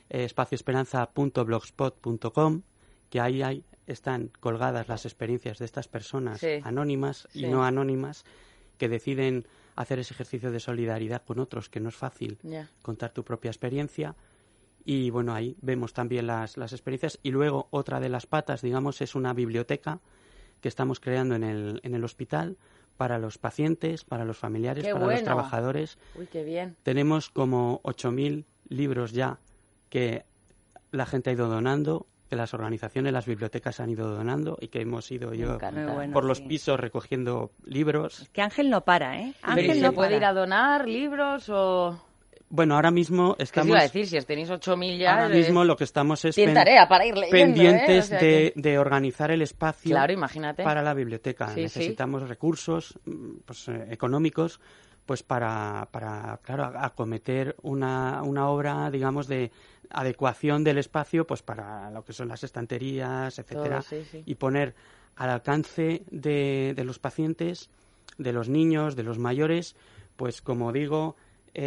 espacioesperanza.blogspot.com, que ahí están colgadas las experiencias de estas personas anónimas y no anónimas que deciden hacer ese ejercicio de solidaridad con otros, que no es fácil contar tu propia experiencia. Y bueno, ahí vemos también las experiencias. Y luego otra de las patas, digamos, es una biblioteca que estamos creando en el hospital para los pacientes, para los familiares, ¡Qué para bueno! Los trabajadores. Uy, qué bien. Tenemos como 8.000 libros ya que la gente ha ido donando, que las organizaciones, las bibliotecas han ido donando y que hemos ido por los pisos recogiendo libros. Es que Ángel no para, ¿eh? Ángel Ángel no no puede para. ir a donar libros o... Bueno, ahora mismo ¿Qué estamos... te iba a decir? Si tenéis 8.000 ya... Ahora mismo lo que estamos es tiene tarea para ir leyendo, pendientes o sea que... de organizar el espacio Claro, imagínate. para la biblioteca. Sí, Necesitamos recursos pues, económicos pues para claro, acometer una obra, digamos, de adecuación del espacio pues para lo que son las estanterías, etcétera, y poner al alcance de los pacientes, de los niños, de los mayores, pues como digo...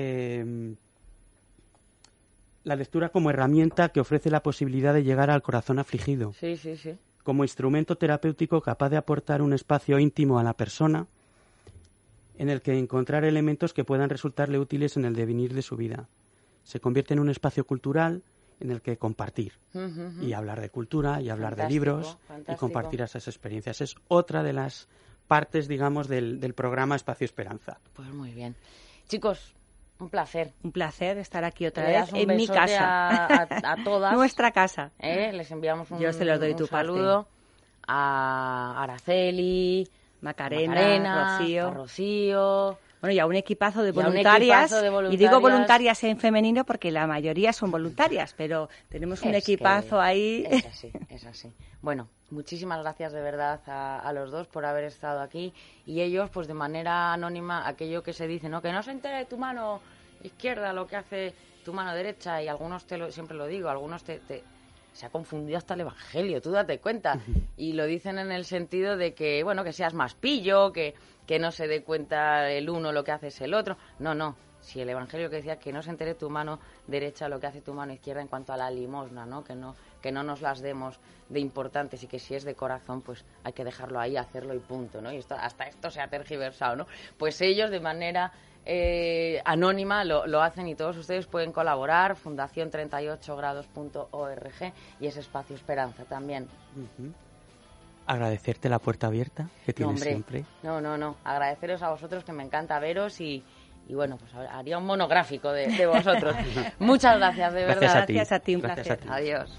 la lectura como herramienta que ofrece la posibilidad de llegar al corazón afligido. Sí, sí, sí. Como instrumento terapéutico capaz de aportar un espacio íntimo a la persona en el que encontrar elementos que puedan resultarle útiles en el devenir de su vida. Se convierte en un espacio cultural en el que compartir y hablar de cultura y hablar de libros y compartir esas experiencias. Es otra de las partes, digamos, del programa Espacio Esperanza. Pues muy bien. Chicos, un placer. Un placer estar aquí otra Le vez das un en mi besote casa. a todas. Nuestra casa. Les enviamos Yo se los doy tu saludo a Araceli, Macarena, Rocío. a Rocío. Bueno, y a un equipazo de voluntarias. Y digo voluntarias en femenino porque la mayoría son voluntarias, pero tenemos un equipazo ahí. Es así, es así. Bueno, muchísimas gracias de verdad a los dos por haber estado aquí. Y ellos, pues de manera anónima, aquello que se dice, ¿no? Que no se entere tu mano izquierda lo que hace tu mano derecha. Y algunos, siempre lo digo, algunos se ha confundido hasta el Evangelio, tú date cuenta. Y lo dicen en el sentido de que, bueno, que seas más pillo, que no se dé cuenta el uno lo que hace es el otro. No. Si el Evangelio que decía que no se entere tu mano derecha lo que hace tu mano izquierda en cuanto a la limosna, ¿no? Que no nos las demos de importantes y que si es de corazón, pues hay que dejarlo ahí, hacerlo y punto, ¿no? Y hasta esto se ha tergiversado, ¿no? Pues ellos de manera anónima lo hacen y todos ustedes pueden colaborar, fundacion38grados.org y ese Espacio Esperanza también. Agradecerte la puerta abierta que tienes siempre. No. Agradeceros a vosotros, que me encanta veros y bueno, pues haría un monográfico de vosotros. Muchas gracias, de verdad. Gracias a ti, un placer. Adiós.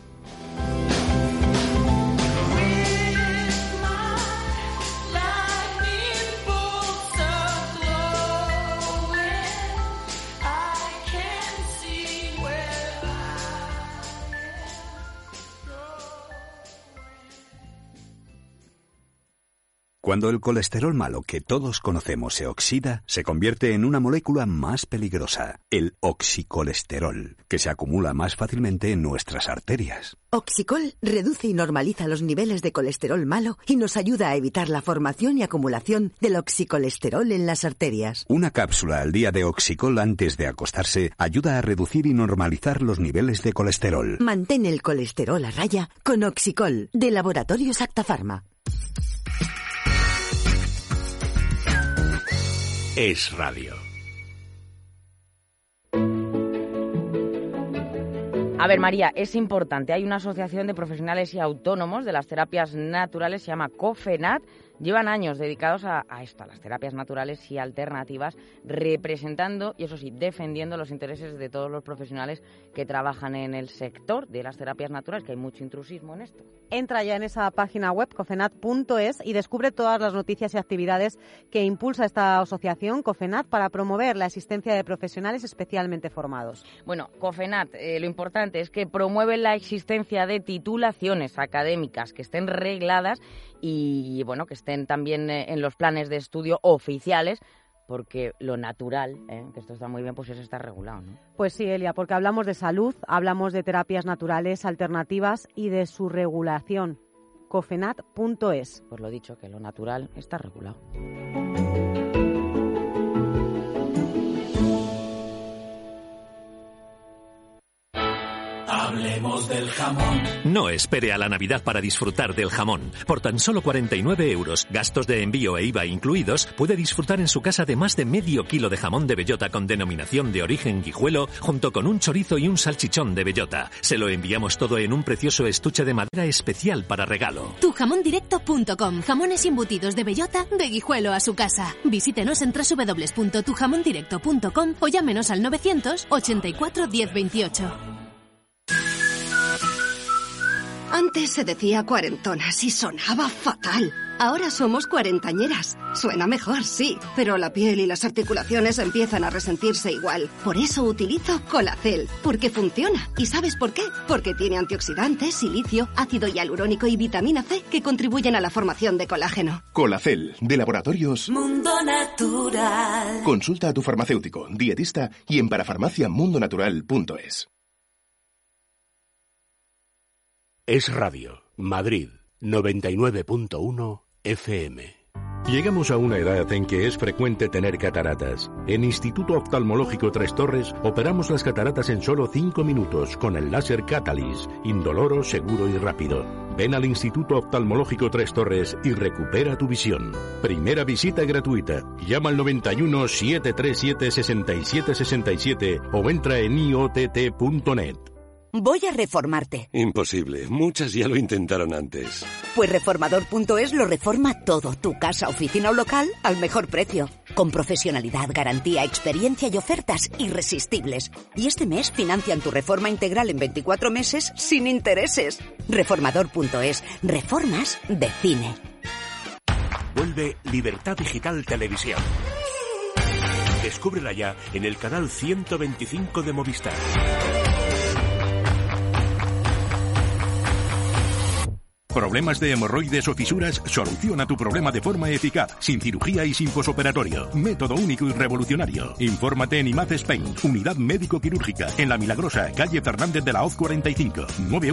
Cuando el colesterol malo que todos conocemos se oxida, se convierte en una molécula más peligrosa, el oxicolesterol, que se acumula más fácilmente en nuestras arterias. Oxicol reduce y normaliza los niveles de colesterol malo y nos ayuda a evitar la formación y acumulación del oxicolesterol en las arterias. Una cápsula al día de Oxicol antes de acostarse ayuda a reducir y normalizar los niveles de colesterol. Mantén el colesterol a raya con Oxicol, de Laboratorios Acta Pharma. Es Radio. A ver, María, es importante. Hay una asociación de profesionales y autónomos de las terapias naturales, se llama COFENAT. Llevan años dedicados a esto, a las terapias naturales y alternativas, representando y, eso sí, defendiendo los intereses de todos los profesionales que trabajan en el sector de las terapias naturales, que hay mucho intrusismo en esto. Entra ya en esa página web, cofenat.es, y descubre todas las noticias y actividades que impulsa esta asociación, COFENAT, para promover la existencia de profesionales especialmente formados. Bueno, COFENAT, lo importante es que promueve la existencia de titulaciones académicas que estén regladas y, bueno, que estén también en los planes de estudio oficiales, porque lo natural, que esto está muy bien, pues eso está regulado, ¿no? Pues sí, Elia, porque hablamos de salud, hablamos de terapias naturales alternativas y de su regulación. Cofenat.es. Pues lo dicho, que lo natural está regulado. Hablemos somos del jamón. No espere a la Navidad para disfrutar del jamón. Por tan solo 49 euros, gastos de envío e IVA incluidos, puede disfrutar en su casa de más de medio kilo de jamón de bellota con denominación de origen Guijuelo, junto con un chorizo y un salchichón de bellota. Se lo enviamos todo en un precioso estuche de madera especial para regalo. Tujamondirecto.com. Jamones embutidos de bellota de Guijuelo a su casa. Visítenos en www.tujamondirecto.com o llámenos al 984 1028. Antes se decía cuarentonas y sonaba fatal. Ahora somos cuarentañeras. Suena mejor, sí, pero la piel y las articulaciones empiezan a resentirse igual. Por eso utilizo Colacel, porque funciona. ¿Y sabes por qué? Porque tiene antioxidantes, silicio, ácido hialurónico y vitamina C que contribuyen a la formación de colágeno. Colacel, de Laboratorios Mundo Natural. Consulta a tu farmacéutico, dietista y en parafarmaciamundonatural.es. Es Radio, Madrid, 99.1 FM. Llegamos a una edad en que es frecuente tener cataratas. En Instituto Oftalmológico Tres Torres operamos las cataratas en solo 5 minutos con el láser Catalyst, indoloro, seguro y rápido. Ven al Instituto Oftalmológico Tres Torres y recupera tu visión. Primera visita gratuita. Llama al 91 737 6767 o entra en iott.net. Voy a reformarte. Imposible. Muchas ya lo intentaron antes. Pues Reformador.es lo reforma todo. Tu casa, oficina o local al mejor precio. Con profesionalidad, garantía, experiencia y ofertas irresistibles. Y este mes financian tu reforma integral en 24 meses sin intereses. Reformador.es. Reformas de cine. Vuelve Libertad Digital Televisión. Descúbrela ya en el canal 125 de Movistar. ¿Problemas de hemorroides o fisuras? Soluciona tu problema de forma eficaz, sin cirugía y sin posoperatorio. Método único y revolucionario. Infórmate en IMAZ Spain, Unidad Médico-Quirúrgica, en La Milagrosa, calle Fernández de la Hoz 45,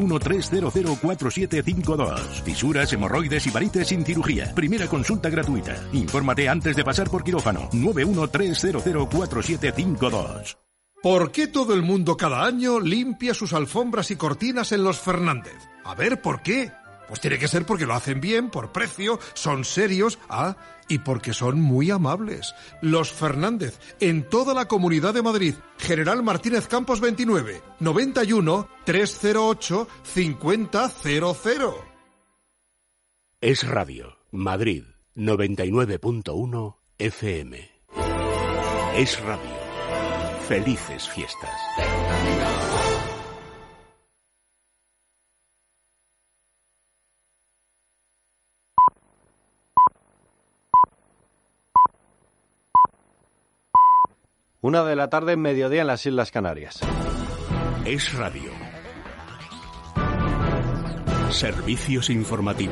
913004752. Fisuras, hemorroides y varices sin cirugía. Primera consulta gratuita. Infórmate antes de pasar por quirófano. 913004752. ¿Por qué todo el mundo cada año limpia sus alfombras y cortinas en los Fernández? A ver, ¿por qué? Pues tiene que ser porque lo hacen bien, por precio, son serios, y porque son muy amables. Los Fernández, en toda la Comunidad de Madrid. General Martínez Campos 29, 91 308 5000. Es Radio, Madrid, 99.1 FM. Es Radio. Felices fiestas. Una de la tarde, mediodía en las Islas Canarias. Es Radio. Servicios informativos.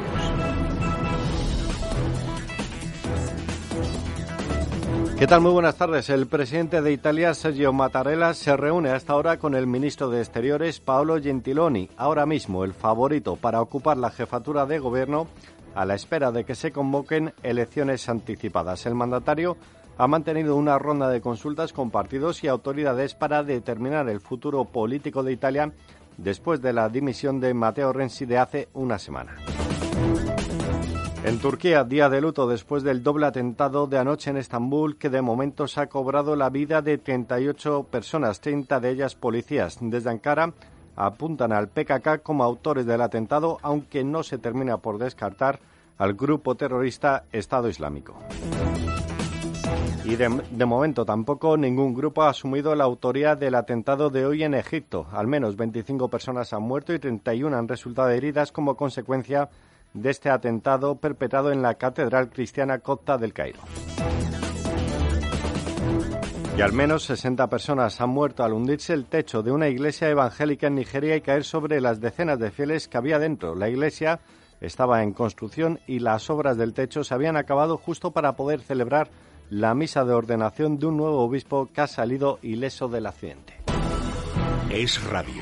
¿Qué tal? Muy buenas tardes. El presidente de Italia, Sergio Mattarella, se reúne a esta hora con el ministro de Exteriores, Paolo Gentiloni, ahora mismo el favorito para ocupar la jefatura de gobierno a la espera de que se convoquen elecciones anticipadas. El mandatario ha mantenido una ronda de consultas con partidos y autoridades para determinar el futuro político de Italia después de la dimisión de Matteo Renzi de hace una semana. En Turquía, día de luto después del doble atentado de anoche en Estambul, que de momento se ha cobrado la vida de 38 personas, 30 de ellas policías. Desde Ankara apuntan al PKK como autores del atentado, aunque no se termina por descartar al grupo terrorista Estado Islámico. Y de momento tampoco ningún grupo ha asumido la autoría del atentado de hoy en Egipto. Al menos 25 personas han muerto y 31 han resultado heridas como consecuencia de este atentado perpetrado en la Catedral Cristiana Copta del Cairo. Y al menos 60 personas han muerto al hundirse el techo de una iglesia evangélica en Nigeria y caer sobre las decenas de fieles que había dentro. La iglesia estaba en construcción y las obras del techo se habían acabado justo para poder celebrar la misa de ordenación de un nuevo obispo que ha salido ileso del accidente. Es Radio.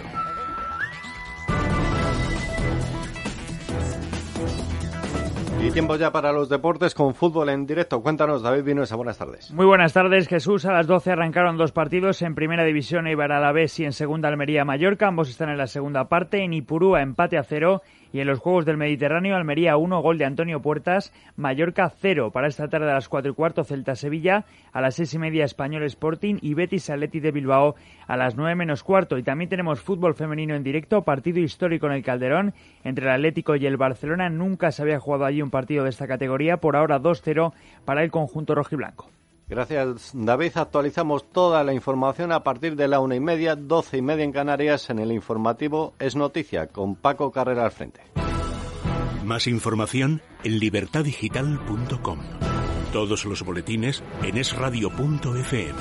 Y tiempo ya para los deportes con fútbol en directo. Cuéntanos, David Vinuesa, buenas tardes. Muy buenas tardes, Jesús. A las 12 arrancaron 2 partidos. En primera división, Eibar Alavés, y en segunda, Almería-Mallorca. Ambos están en la segunda parte. En Ipurúa, empate a 0. Y en los Juegos del Mediterráneo, Almería 1, gol de Antonio Puertas, Mallorca 0. Para esta tarde a las 4:15, Celta-Sevilla, a las 6:30, Español Sporting y Betis-Athletic de Bilbao a las 9:15. Y también tenemos fútbol femenino en directo, partido histórico en el Calderón entre el Atlético y el Barcelona. Nunca se había jugado allí un partido de esta categoría, por ahora 2-0 para el conjunto rojiblanco. Gracias, David. Actualizamos toda la información a partir de la 1:30, 12:30 en Canarias, en el informativo Es Noticia, con Paco Carrera al frente. Más información en libertadigital.com. Todos los boletines en esradio.fm.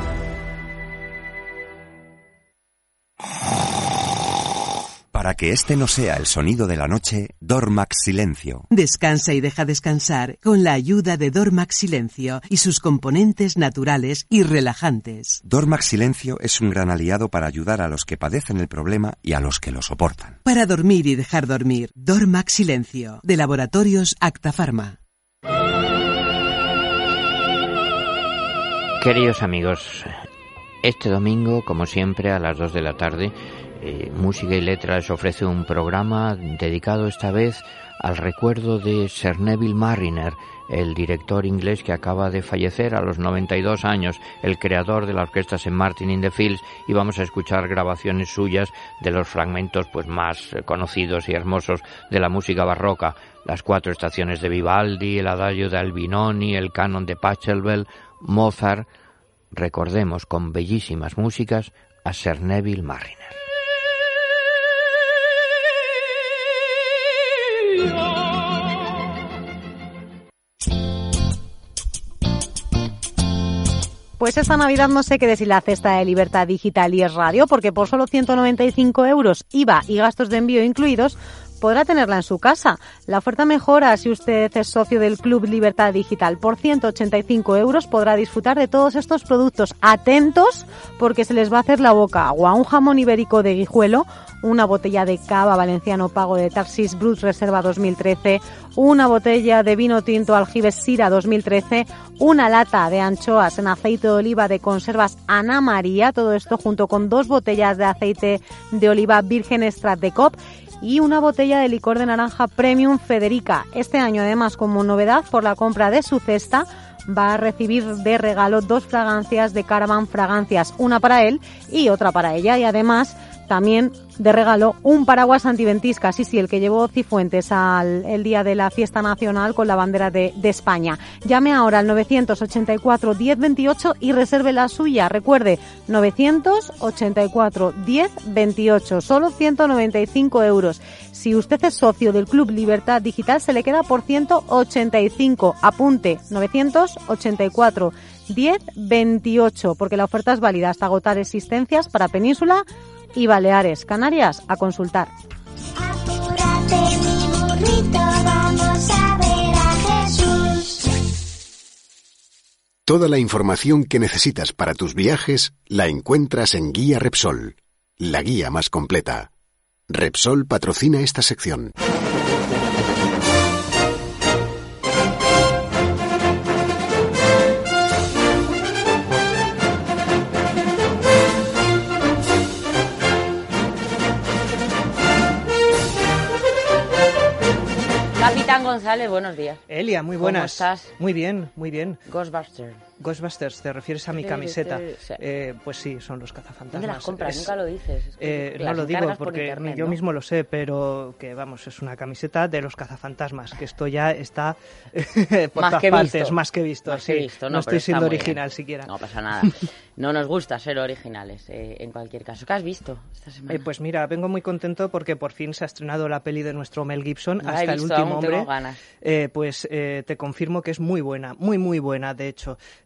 Para que este no sea el sonido de la noche, Dormax Silencio. Descansa y deja descansar con la ayuda de Dormax Silencio y sus componentes naturales y relajantes. Dormax Silencio es un gran aliado para ayudar a los que padecen el problema y a los que lo soportan. Para dormir y dejar dormir, Dormax Silencio, de Laboratorios Acta Pharma. Queridos amigos, este domingo, como siempre, a las 2 de la tarde, Música y Letras ofrece un programa dedicado esta vez al recuerdo de Sir Neville Marriner, el director inglés que acaba de fallecer a los 92 años, el creador de la orquesta St. Martin in the Fields, y vamos a escuchar grabaciones suyas de los fragmentos más conocidos y hermosos de la música barroca, las 4 estaciones de Vivaldi, el Adagio de Albinoni, el Canon de Pachelbel, Mozart. Recordemos con bellísimas músicas a Sir Neville Marriner. Pues esta Navidad no se quede sin la cesta de Libertad Digital y Es Radio, porque por solo 195 euros, IVA y gastos de envío incluidos, podrá tenerla en su casa. La oferta mejora si usted es socio del Club Libertad Digital. Por 185 euros podrá disfrutar de todos estos productos. Atentos, porque se les va a hacer la boca agua. Un jamón ibérico de Guijuelo, una botella de cava valenciano Pago de Tarsis Brut Reserva 2013, una botella de vino tinto Aljibes Sira 2013, una lata de anchoas en aceite de oliva de conservas Ana María, todo esto junto con 2 botellas de aceite de oliva virgen extra de COP y una botella de licor de naranja Premium Federica. Este año, además, como novedad, por la compra de su cesta, va a recibir de regalo 2 fragancias de Caravan Fragancias, una para él y otra para ella, y además también de regalo un paraguas antiventisca, sí, el que llevó Cifuentes el día de la fiesta nacional con la bandera de España. Llame ahora al 984 1028 y reserve la suya. Recuerde, 984 1028, solo 195 euros. Si usted es socio del Club Libertad Digital, se le queda por 185. Apunte, 984 1028, porque la oferta es válida hasta agotar existencias para Península y Baleares. Canarias, a consultar. Apúrate, mi burrito, vamos a ver a Jesús. Toda la información que necesitas para tus viajes la encuentras en Guía Repsol, la guía más completa. Repsol patrocina esta sección. Capitán González, buenos días. Elia, muy buenas. ¿Cómo estás? Muy bien, muy bien. Ghostbusters, ¿te refieres a mi camiseta? Sí. Pues sí, son los cazafantasmas. ¿Dónde las compras? Nunca lo dices. No lo digo porque internet, yo ¿no? mismo lo sé, pero que vamos, es una camiseta de los cazafantasmas, que esto ya está por todas partes, más que visto. Más que visto, no estoy siendo original bien. siquiera. No pasa nada. No nos gusta ser originales, en cualquier caso. ¿Qué has visto esta semana? Pues mira, vengo muy contento porque por fin se ha estrenado la peli de nuestro Mel Gibson, No Hasta he el visto, último aún hombre. tengo ganas. Te confirmo que es muy buena, muy buena, de hecho.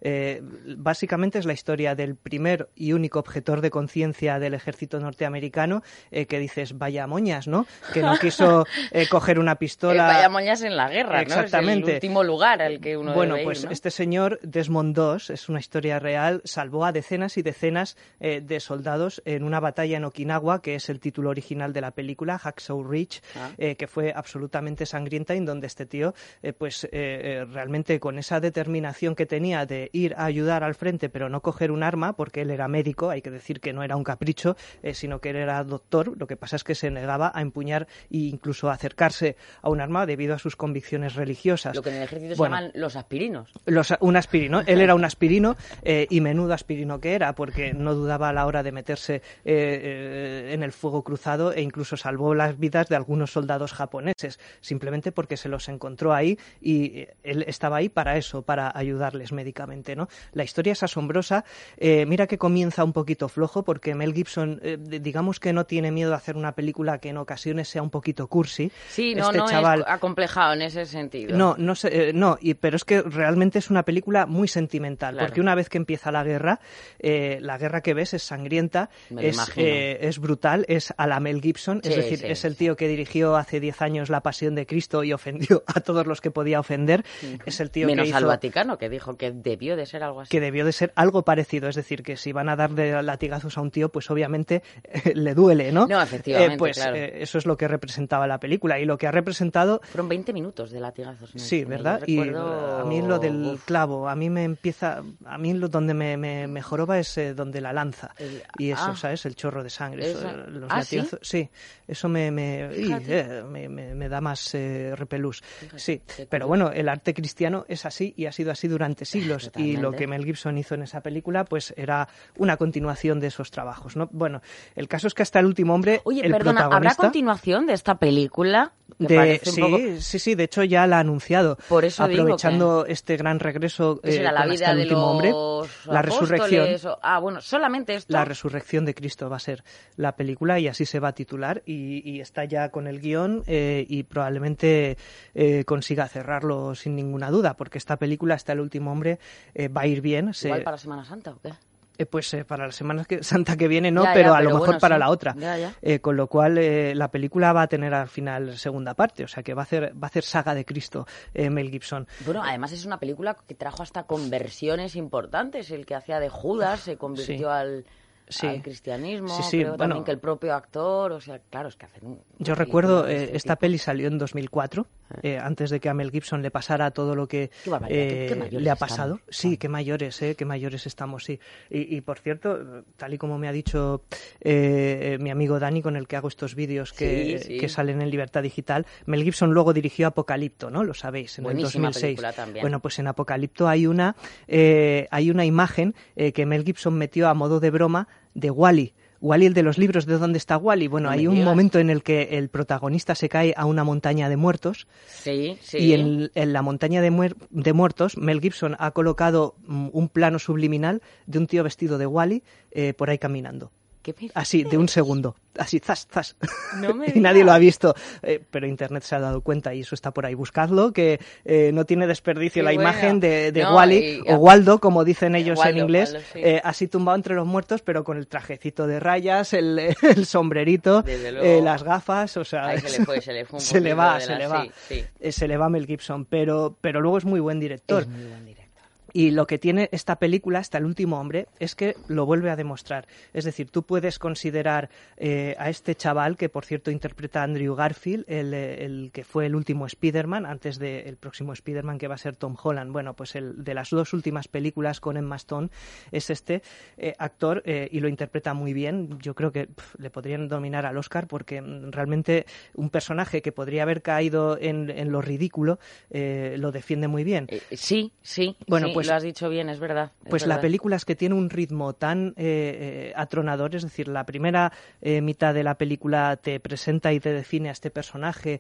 Básicamente es la historia del primer y único objetor de conciencia del ejército norteamericano, que dices, vaya moñas, ¿no? Que no quiso coger una pistola. Vaya moñas en la guerra, exactamente. ¿no? Es el último lugar al que uno bueno, debe pues ir, ¿no? este señor, Desmond II, es una historia real, salvó a decenas y decenas de soldados en una batalla en Okinawa, que es el título original de la película, Hacksaw Ridge, que fue absolutamente sangrienta, en donde este tío, realmente con esa determinación que tenía de ir a ayudar al frente, pero no coger un arma, porque él era médico, hay que decir que no era un capricho, sino que él era doctor, lo que pasa es que se negaba a empuñar e incluso a acercarse a un arma debido a sus convicciones religiosas. Lo que en el ejército se llaman los aspirinos. Un aspirino. Él era un aspirino, y menudo aspirino que era, porque no dudaba a la hora de meterse en el fuego cruzado, e incluso salvó las vidas de algunos soldados japoneses, simplemente porque se los encontró ahí y él estaba ahí para eso, para ayudarles médicamente, ¿no? La historia es asombrosa. Mira que comienza un poquito flojo, porque Mel Gibson, digamos que no tiene miedo a hacer una película que en ocasiones sea un poquito cursi. Sí, no es acomplejado en ese sentido. Pero es que realmente es una película muy sentimental, porque una vez que empieza la guerra que ves es sangrienta, es brutal, es a la Mel Gibson, es decir, es el tío que dirigió hace 10 años La Pasión de Cristo y ofendió a todos los que podía ofender. Es el tío menos que hizo, al Vaticano, que dijo que debió de ser algo así. Que debió de ser algo parecido, es decir, que si van a dar de latigazos a un tío, pues obviamente le duele, ¿no? No, efectivamente, pues claro. Eso es lo que representaba la película, y lo que ha representado... Fueron 20 minutos de latigazos. Sí, ¿verdad? Y a mí lo del clavo, donde me joroba es donde la lanza, y eso, ¿sabes? El chorro de sangre. Los latigazos, ¿sí? Eso me da más repelús. Fíjate, sí, pero bueno, el arte cristiano es así y ha sido así durante siglos. Totalmente. Y lo que Mel Gibson hizo en esa película, pues era una continuación de esos trabajos, ¿no? Bueno, el caso es que hasta el último hombre, el protagonista... ¿habrá continuación de esta película? Sí, de hecho ya la ha anunciado. Por eso aprovechando este gran regreso con la vida hasta el último hombre, la resurrección. Solamente esto. La resurrección de Cristo va a ser la película, y así se va a titular, y está ya con el guión, y probablemente consiga cerrarlo sin ninguna duda, porque esta película, hasta el último hombre, va a ir bien. ¿Igual para Semana Santa o qué? Para la Semana Santa que viene no, pero a lo mejor para la otra. Con lo cual la película va a tener al final segunda parte, o sea que va a hacer saga de Cristo Mel Gibson. Bueno, además es una película que trajo hasta conversiones importantes. El que hacía de Judas se convirtió al cristianismo, creo también que el propio actor, o sea, claro, es que hacen Yo recuerdo, esta peli salió en 2004, antes de que a Mel Gibson le pasara todo lo que le ha pasado. Sí, qué mayores estamos, sí. Y por cierto, tal y como me ha dicho mi amigo Dani, con el que hago estos vídeos que salen en Libertad Digital, Mel Gibson luego dirigió Apocalipto, ¿no? Lo sabéis, en el 2006. Bueno, pues en Apocalipto hay una imagen que Mel Gibson metió a modo de broma de Wall-E. Wall-E, el de los libros de ¿Dónde está Wall-E? Bueno, hay un momento en el que el protagonista se cae a una montaña de muertos. Sí. Y en la montaña de muertos, Mel Gibson ha colocado un plano subliminal de un tío vestido de Wall-E por ahí caminando. Así, de un segundo. Así, zas. Y nadie lo ha visto. Pero Internet se ha dado cuenta, y eso está por ahí. Buscadlo, que no tiene desperdicio la imagen de Wall-E, o Waldo, como dicen ellos en inglés, así tumbado entre los muertos, pero con el trajecito de rayas, el sombrerito, las gafas, o sea... Se le va. Se le va Mel Gibson, pero luego es muy buen director. Es muy buen director. Y lo que tiene esta película, hasta el último hombre, es que lo vuelve a demostrar. Es decir, tú puedes considerar a este chaval, que por cierto interpreta a Andrew Garfield, el que fue el último Spider-Man, antes del próximo Spider-Man, que va a ser Tom Holland. Bueno, pues el de las dos últimas películas con Emma Stone es este actor, y lo interpreta muy bien. Yo creo que le podrían nominar al Oscar, porque realmente un personaje que podría haber caído en lo ridículo lo defiende muy bien. Sí. Bueno, pues lo has dicho bien, es verdad. La película es que tiene un ritmo tan atronador, es decir, la primera mitad de la película te presenta y te define a este personaje,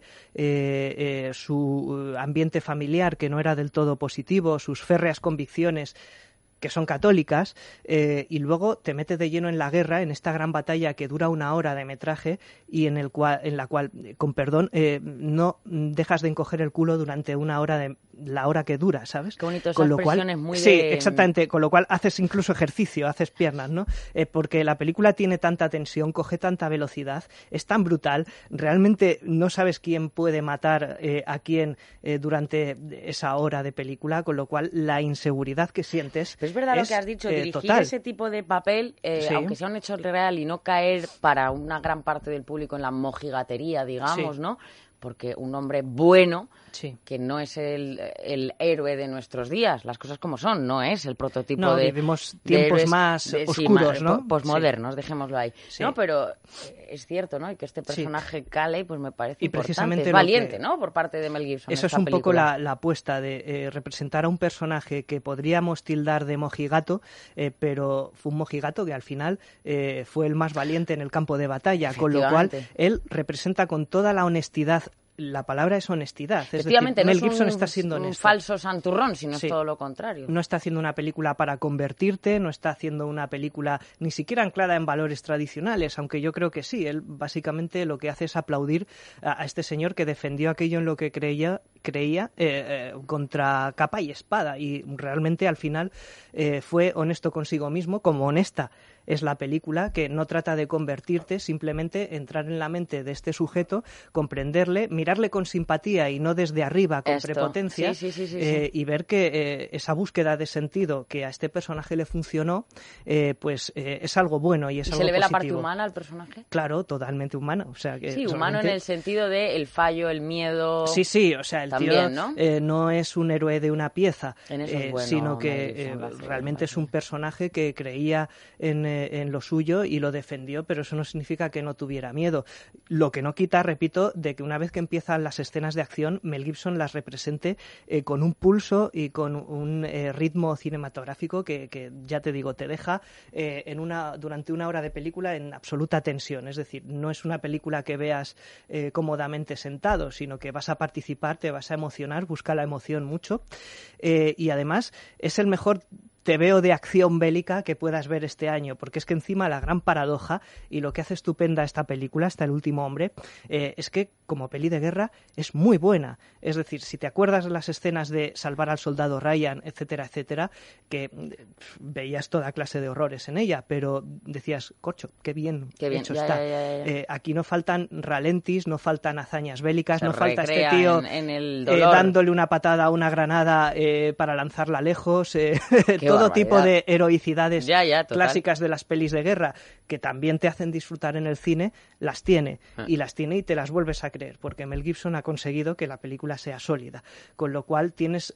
su ambiente familiar, que no era del todo positivo, sus férreas convicciones, que son católicas, y luego te mete de lleno en la guerra, en esta gran batalla que dura 1 hora de metraje, y en la cual, con perdón, no dejas de encoger el culo durante 1 hora la hora que dura, ¿sabes? Qué bonito, con esas lo cual, expresiones muy sí, de... exactamente, con lo cual haces incluso ejercicio, haces piernas, ¿no? Porque la película tiene tanta tensión, coge tanta velocidad, es tan brutal, realmente no sabes quién puede matar a quién durante esa hora de película, con lo cual la inseguridad que sientes Pero es verdad lo que has dicho, dirigir total. ese tipo de papel, aunque sea un hecho real y no caer para una gran parte del público en la mojigatería, digamos, ¿no? Porque un hombre bueno, que no es el héroe de nuestros días, las cosas como son, no es el prototipo de... vivimos tiempos héroes, más oscuros, ¿no? Posmodernos, dejémoslo ahí. No, pero es cierto, ¿no? Y que este personaje cale, pues me parece importante. Precisamente es valiente, ¿no? Por parte de Mel Gibson. Eso es un poco la apuesta de representar a un personaje que podríamos tildar de mojigato, pero fue un mojigato que al final fue el más valiente en el campo de batalla, con lo cual él representa con toda la honestidad. La palabra es honestidad. Es decir, Mel Gibson está siendo honesto. Un falso santurrón, sino es todo lo contrario. No está haciendo una película para convertirte, no está haciendo una película ni siquiera anclada en valores tradicionales, aunque yo creo que sí. Él básicamente lo que hace es aplaudir a este señor que defendió aquello en lo que creía contra capa y espada, y realmente al final fue honesto consigo mismo, como honesta es la película, que no trata de convertirte, simplemente entrar en la mente de este sujeto, comprenderle, mirarle con simpatía y no desde arriba con prepotencia, y ver que esa búsqueda de sentido que a este personaje le funcionó, pues es algo bueno y es algo positivo. ¿Se le ve positivo. La parte humana al personaje? Claro, totalmente humano. O sea, que sí, humano en el sentido de el fallo, el miedo... Sí, o sea, el también, tío ¿no? No es un héroe de una pieza, sino que realmente es un personaje que creía en lo suyo y lo defendió, pero eso no significa que no tuviera miedo. Lo que no quita, repito, de que una vez que empiezan las escenas de acción, Mel Gibson las represente con un pulso y con un ritmo cinematográfico que ya te digo, te deja durante una hora de película en absoluta tensión. Es decir, no es una película que veas cómodamente sentado, sino que vas a participar, te vas a emocionar, busca la emoción mucho, y además es el mejor tebeo de acción bélica que puedas ver este año, porque es que encima la gran paradoja y lo que hace estupenda esta película, hasta El último hombre, es que como peli de guerra es muy buena. Es decir, si te acuerdas de las escenas de salvar al soldado Ryan, etcétera, etcétera, que veías toda clase de horrores en ella, pero decías, corcho, qué bien hecho está. Aquí no faltan ralentis, no faltan hazañas bélicas, no falta este tío en el dolor, dándole una patada a una granada para lanzarla lejos, todo tipo de heroicidades clásicas de las pelis de guerra que también te hacen disfrutar en el cine, las tiene y te las vuelves a creer, porque Mel Gibson ha conseguido que la película sea sólida, con lo cual tienes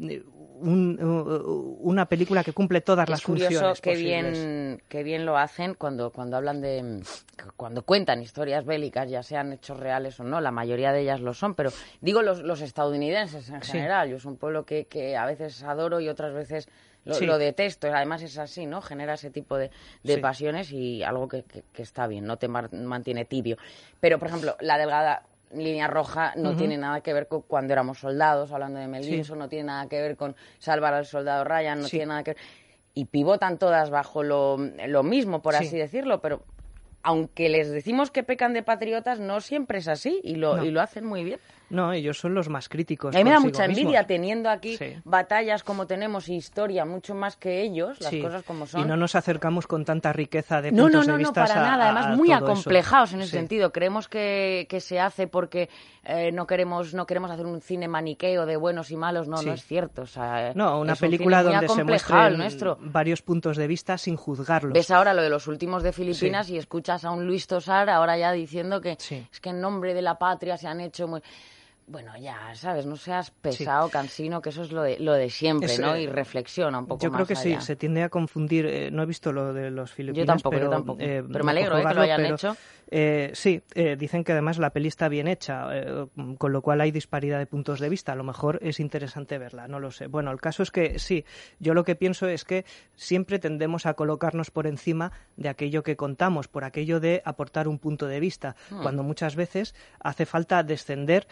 una película que cumple todas las funciones posibles. Es curioso qué bien lo hacen cuando hablan cuando cuentan historias bélicas, ya sean hechos reales o no, la mayoría de ellas lo son, pero digo los estadounidenses en general. Yo es un pueblo que a veces adoro y otras veces lo detesto. Además es así, ¿no? Genera ese tipo de pasiones y algo que está bien, no te mantiene tibio. Pero, por ejemplo, La delgada línea roja no tiene nada que ver con Cuando éramos soldados, hablando de Mel Gibson, no tiene nada que ver con Salvar al soldado Ryan, no tiene nada que ver... Y pivotan todas bajo lo mismo, por así decirlo, pero aunque les decimos que pecan de patriotas, no siempre es así y lo hacen muy bien. No, ellos son los más críticos. A mí me da mucha envidia teniendo aquí batallas como tenemos, historia mucho más que ellos, las cosas como son. Y no nos acercamos con tanta riqueza de puntos de vista. No, para nada. Además, muy acomplejados en ese sentido. Creemos que se hace porque no queremos hacer un cine maniqueo de buenos y malos. No es cierto. O sea, una película donde se muestran varios puntos de vista sin juzgarlos. Ves ahora lo de los últimos de Filipinas y escuchas a un Luis Tosar ahora ya diciendo que es que en nombre de la patria se han hecho muy... Bueno, ya, ¿sabes? No seas pesado, cansino, que eso es lo de siempre, ¿no? Y reflexiona un poco más. Yo creo que sí, se tiende a confundir. No he visto lo de los filipinos, yo tampoco. Pero me alegro que lo hayan hecho. Dicen que además la peli está bien hecha, con lo cual hay disparidad de puntos de vista. A lo mejor es interesante verla, no lo sé. Bueno, el caso es que sí, yo lo que pienso es que siempre tendemos a colocarnos por encima de aquello que contamos, por aquello de aportar un punto de vista, cuando muchas veces hace falta descender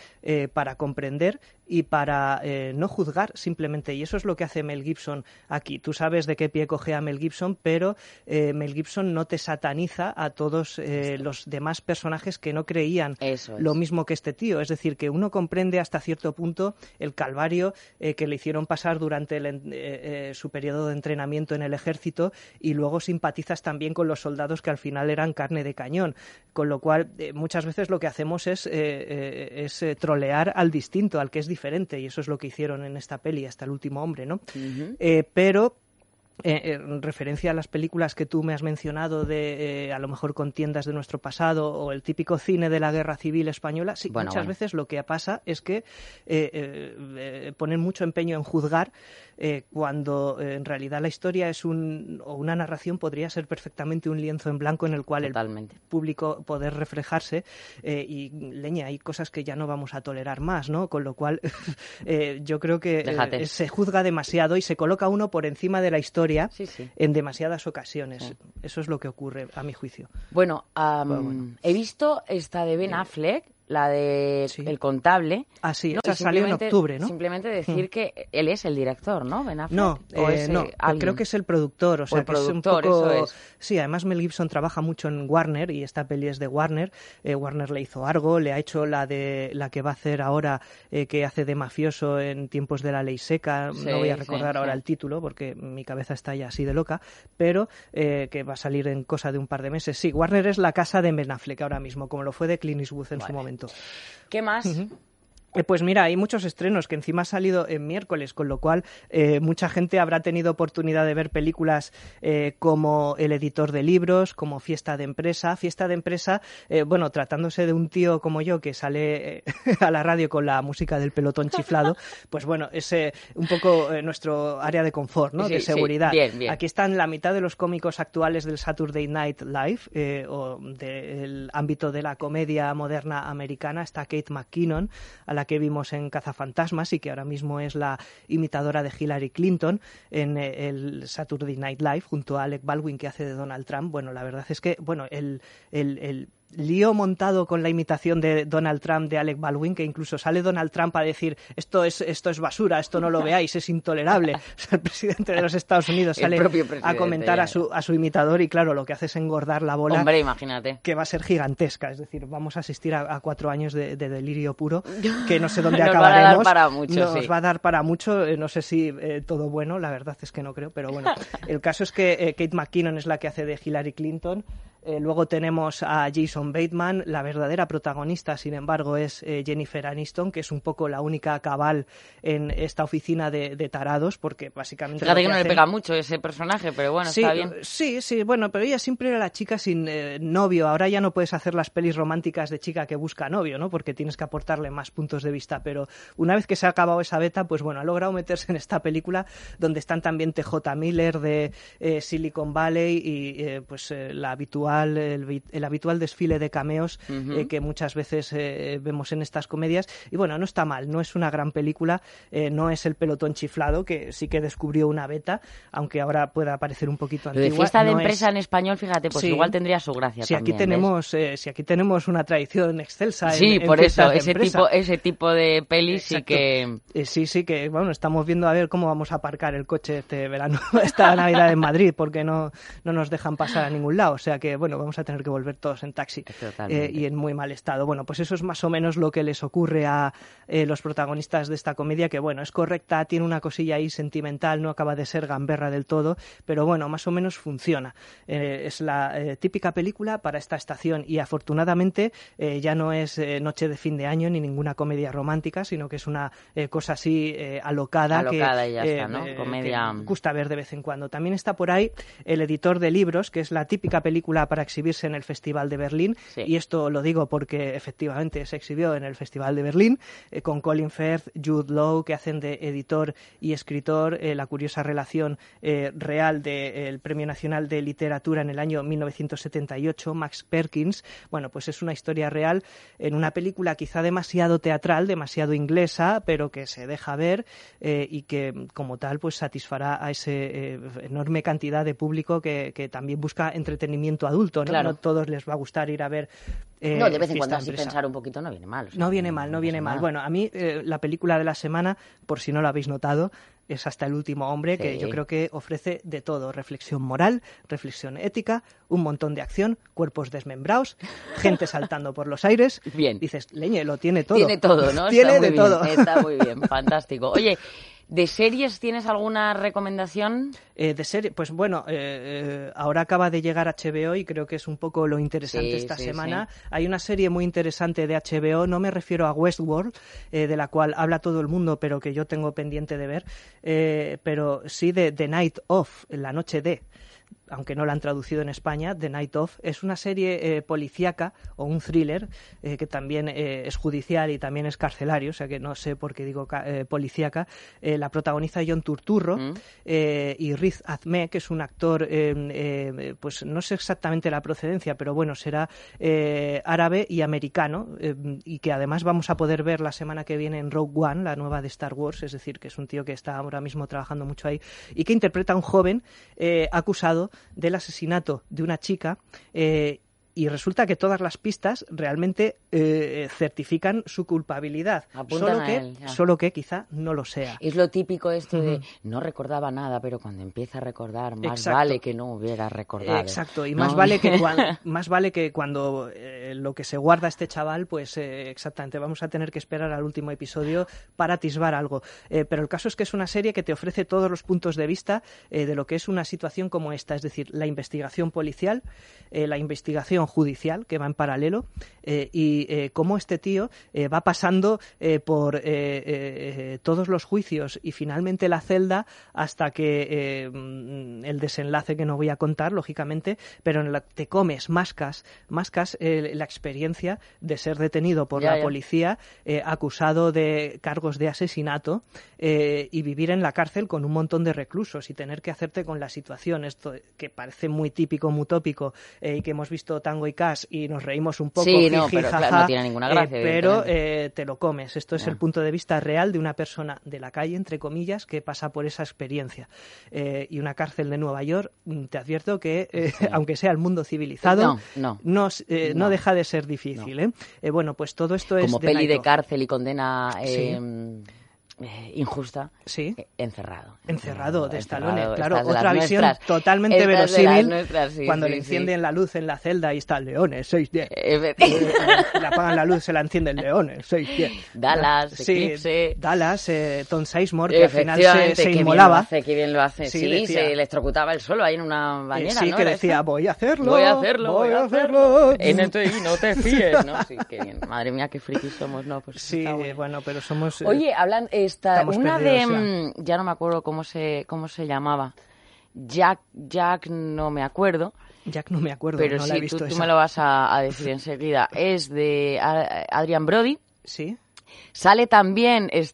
para comprender y para no juzgar simplemente. Y eso es lo que hace Mel Gibson aquí. Tú sabes de qué pie coge a Mel Gibson, pero Mel Gibson no te sataniza a todos los demás personajes que no creían lo mismo que este tío. Es decir, que uno comprende hasta cierto punto el calvario que le hicieron pasar durante su periodo de entrenamiento en el ejército, y luego simpatizas también con los soldados que al final eran carne de cañón. Con lo cual, muchas veces lo que hacemos es trolear al distinto, al que es diferente, y eso es lo que hicieron en esta peli, hasta el último hombre, ¿no? Pero en referencia a las películas que tú me has mencionado de a lo mejor contiendas de nuestro pasado o el típico cine de la Guerra Civil Española, sí, muchas veces lo que pasa es que ponen mucho empeño en juzgar cuando en realidad la historia es una narración podría ser perfectamente un lienzo en blanco en el cual el público poder reflejarse, y leña, hay cosas que ya no vamos a tolerar más, ¿no? Con lo cual yo creo que se juzga demasiado y se coloca uno por encima de la historia en demasiadas ocasiones. Eso es lo que ocurre, a mi juicio. Bueno, he visto esta de Ben Affleck, la de El Contable. Ah, sí, esa salió en octubre, ¿no? Simplemente decir que él es el director, ¿no? Ben Affleck. No, creo que es el productor. O sea, el productor, que es un poco... eso es. Sí, además Mel Gibson trabaja mucho en Warner, y esta peli es de Warner. Warner le hizo Argo, le ha hecho la que va a hacer ahora, que hace de mafioso en Tiempos de la Ley Seca. No voy a recordar ahora el título, porque mi cabeza está ya así de loca, pero que va a salir en cosa de un par de meses. Sí, Warner es la casa de Ben Affleck ahora mismo, como lo fue de Clint Eastwood en su momento. ¿Qué más? Pues mira, hay muchos estrenos que encima ha salido en miércoles, con lo cual mucha gente habrá tenido oportunidad de ver películas como El editor de libros, como Fiesta de empresa. Fiesta de empresa, bueno, tratándose de un tío como yo que sale a la radio con la música del pelotón chiflado, pues bueno, es un poco nuestro área de confort, ¿no? Sí, de seguridad. Sí, bien. Aquí están la mitad de los cómicos actuales del Saturday Night Live, o del ámbito de la comedia moderna americana. Está Kate McKinnon, a la que vimos en Cazafantasmas y que ahora mismo es la imitadora de Hillary Clinton en el Saturday Night Live, junto a Alec Baldwin, que hace de Donald Trump. Bueno, la verdad es que, bueno, el lío montado con la imitación de Donald Trump de Alec Baldwin, que incluso sale Donald Trump a decir esto es basura, esto no lo veáis, es intolerable. O sea, el presidente de los Estados Unidos sale a comentar a su imitador, y claro, lo que hace es engordar la bola. Hombre, imagínate. Que va a ser gigantesca. Es decir, vamos a asistir a 4 años de delirio puro, que no sé dónde acabaremos. Nos va a dar para mucho, Nos va a dar para mucho, no sé si todo bueno, la verdad es que no creo, pero bueno. El caso es que Kate McKinnon es la que hace de Hillary Clinton. Luego tenemos a Jason Bateman. La verdadera protagonista, sin embargo, es Jennifer Aniston, que es un poco la única cabal en esta oficina de tarados, porque básicamente... Fíjate que no le pega mucho ese personaje, pero bueno, está bien. Sí, bueno, pero ella siempre era la chica sin novio. Ahora ya no puedes hacer las pelis románticas de chica que busca novio, ¿no? Porque tienes que aportarle más puntos de vista, pero una vez que se ha acabado esa beta, pues bueno, ha logrado meterse en esta película donde están también T.J. Miller de Silicon Valley y pues el habitual desfile de cameos que muchas veces vemos en estas comedias. Y bueno, no está mal, no es una gran película, no es El pelotón chiflado, que sí que descubrió una beta, aunque ahora pueda parecer un poquito antigua. De Fiesta de empresa en español, fíjate, pues igual tendría su gracia también. Si aquí tenemos una tradición excelsa por eso, ese tipo de pelis. Exacto. Sí que bueno, estamos viendo a ver cómo vamos a aparcar el coche este verano, esta Navidad en Madrid, porque no nos dejan pasar a ningún lado, o sea que bueno, vamos a tener que volver todos en taxi y en muy mal estado. Bueno, pues eso es más o menos lo que les ocurre a los protagonistas de esta comedia, que bueno, es correcta, tiene una cosilla ahí sentimental, no acaba de ser gamberra del todo, pero bueno, más o menos funciona. Es la típica película para esta estación, y afortunadamente ya no es Noche de fin de año ni ninguna comedia romántica, sino que es una cosa así alocada que ya está, ¿no? Comedia. Que gusta ver de vez en cuando. También está por ahí El editor de libros, que es la típica película para exhibirse en el Festival de Berlín, y esto lo digo porque efectivamente se exhibió en el Festival de Berlín, con Colin Firth, Jude Law, que hacen de editor y escritor, la curiosa relación real del Premio Nacional de Literatura en el año 1978, Max Perkins. Bueno, pues es una historia real en una película quizá demasiado teatral, demasiado inglesa, pero que se deja ver y que como tal pues satisfará a esa enorme cantidad de público que también busca entretenimiento adulto. adulto, ¿no? Claro. No todos les va a gustar ir a ver No, de vez en cuando así Fiesta pensar un poquito no viene mal. O sea, no viene mal. nada. Bueno, a mí la película de la semana, por si no lo habéis notado, es Hasta el último hombre, que yo creo que ofrece de todo. Reflexión moral, reflexión ética, un montón de acción, cuerpos desmembrados, gente saltando por los aires. Bien. Dices, leñe, lo tiene todo. Tiene todo, ¿no? Tiene Está muy de bien, todo. Está muy bien, fantástico. Oye, ¿de series tienes alguna recomendación? De serie, pues bueno, ahora acaba de llegar HBO y creo que es un poco lo interesante esta semana. Sí. Hay una serie muy interesante de HBO, no me refiero a Westworld, de la cual habla todo el mundo, pero que yo tengo pendiente de ver, pero sí de The Night Of, la noche de... aunque no la han traducido en España, The Night Of, es una serie policíaca o un thriller que también es judicial y también es carcelario, o sea que no sé por qué digo policíaca. La protagoniza John Turturro y Riz Ahmed, que es un actor, pues no sé exactamente la procedencia, pero bueno, será árabe y americano, y que además vamos a poder ver la semana que viene en Rogue One, la nueva de Star Wars, es decir, que es un tío que está ahora mismo trabajando mucho ahí, y que interpreta a un joven acusado del asesinato de una chica y resulta que todas las pistas realmente certifican su culpabilidad, solo que quizá no lo sea. Es lo típico esto de no recordaba nada, pero cuando empieza a recordar más vale que no hubiera recordado. Exacto, y ¿no? más vale que cuando lo que se guarda este chaval, pues exactamente, vamos a tener que esperar al último episodio para atisbar algo. Pero el caso es que es una serie que te ofrece todos los puntos de vista de lo que es una situación como esta, es decir, la investigación policial, la investigación judicial que va en paralelo y cómo este tío va pasando por todos los juicios y finalmente la celda hasta que el desenlace que no voy a contar, lógicamente, pero en la te comes, mascas la experiencia de ser detenido por la policía, acusado de cargos de asesinato y vivir en la cárcel con un montón de reclusos y tener que hacerte con la situación, esto que parece muy típico, muy tópico y que hemos visto Tango y Cash y nos reímos un poco, sí, no, pero claro, no tiene ninguna gracia, pero te lo comes. Esto es el punto de vista real de una persona de la calle, entre comillas, que pasa por esa experiencia. Y una cárcel de Nueva York, te advierto que, aunque sea el mundo civilizado, no deja de ser difícil. Bueno, pues todo esto es... Como peli de cárcel y condena... injusta, encerrado de Stallone, claro, otra visión totalmente verosímil, cuando le encienden la luz en la celda y está Leones 6-10, le apagan la luz, se la encienden Leones 6-10, Dallas, Eclipse, Dallas, Tom Sizemore, que al final se inmolaba, qué bien lo hace, sí, se electrocutaba el solo ahí en una bañera, sí, ¿no? que decía, voy a hacerlo, NTI, no te fíes, ¿no? Sí, qué bien, madre mía, qué frikis somos, ¿no? Pues sí, bueno, pero somos... Oye, hablan... una de... Ya no me acuerdo cómo se llamaba. Jack no me acuerdo. Pero no sí, la he visto tú me lo vas a decir enseguida. Es de Adrian Brody. Sí. Sale también el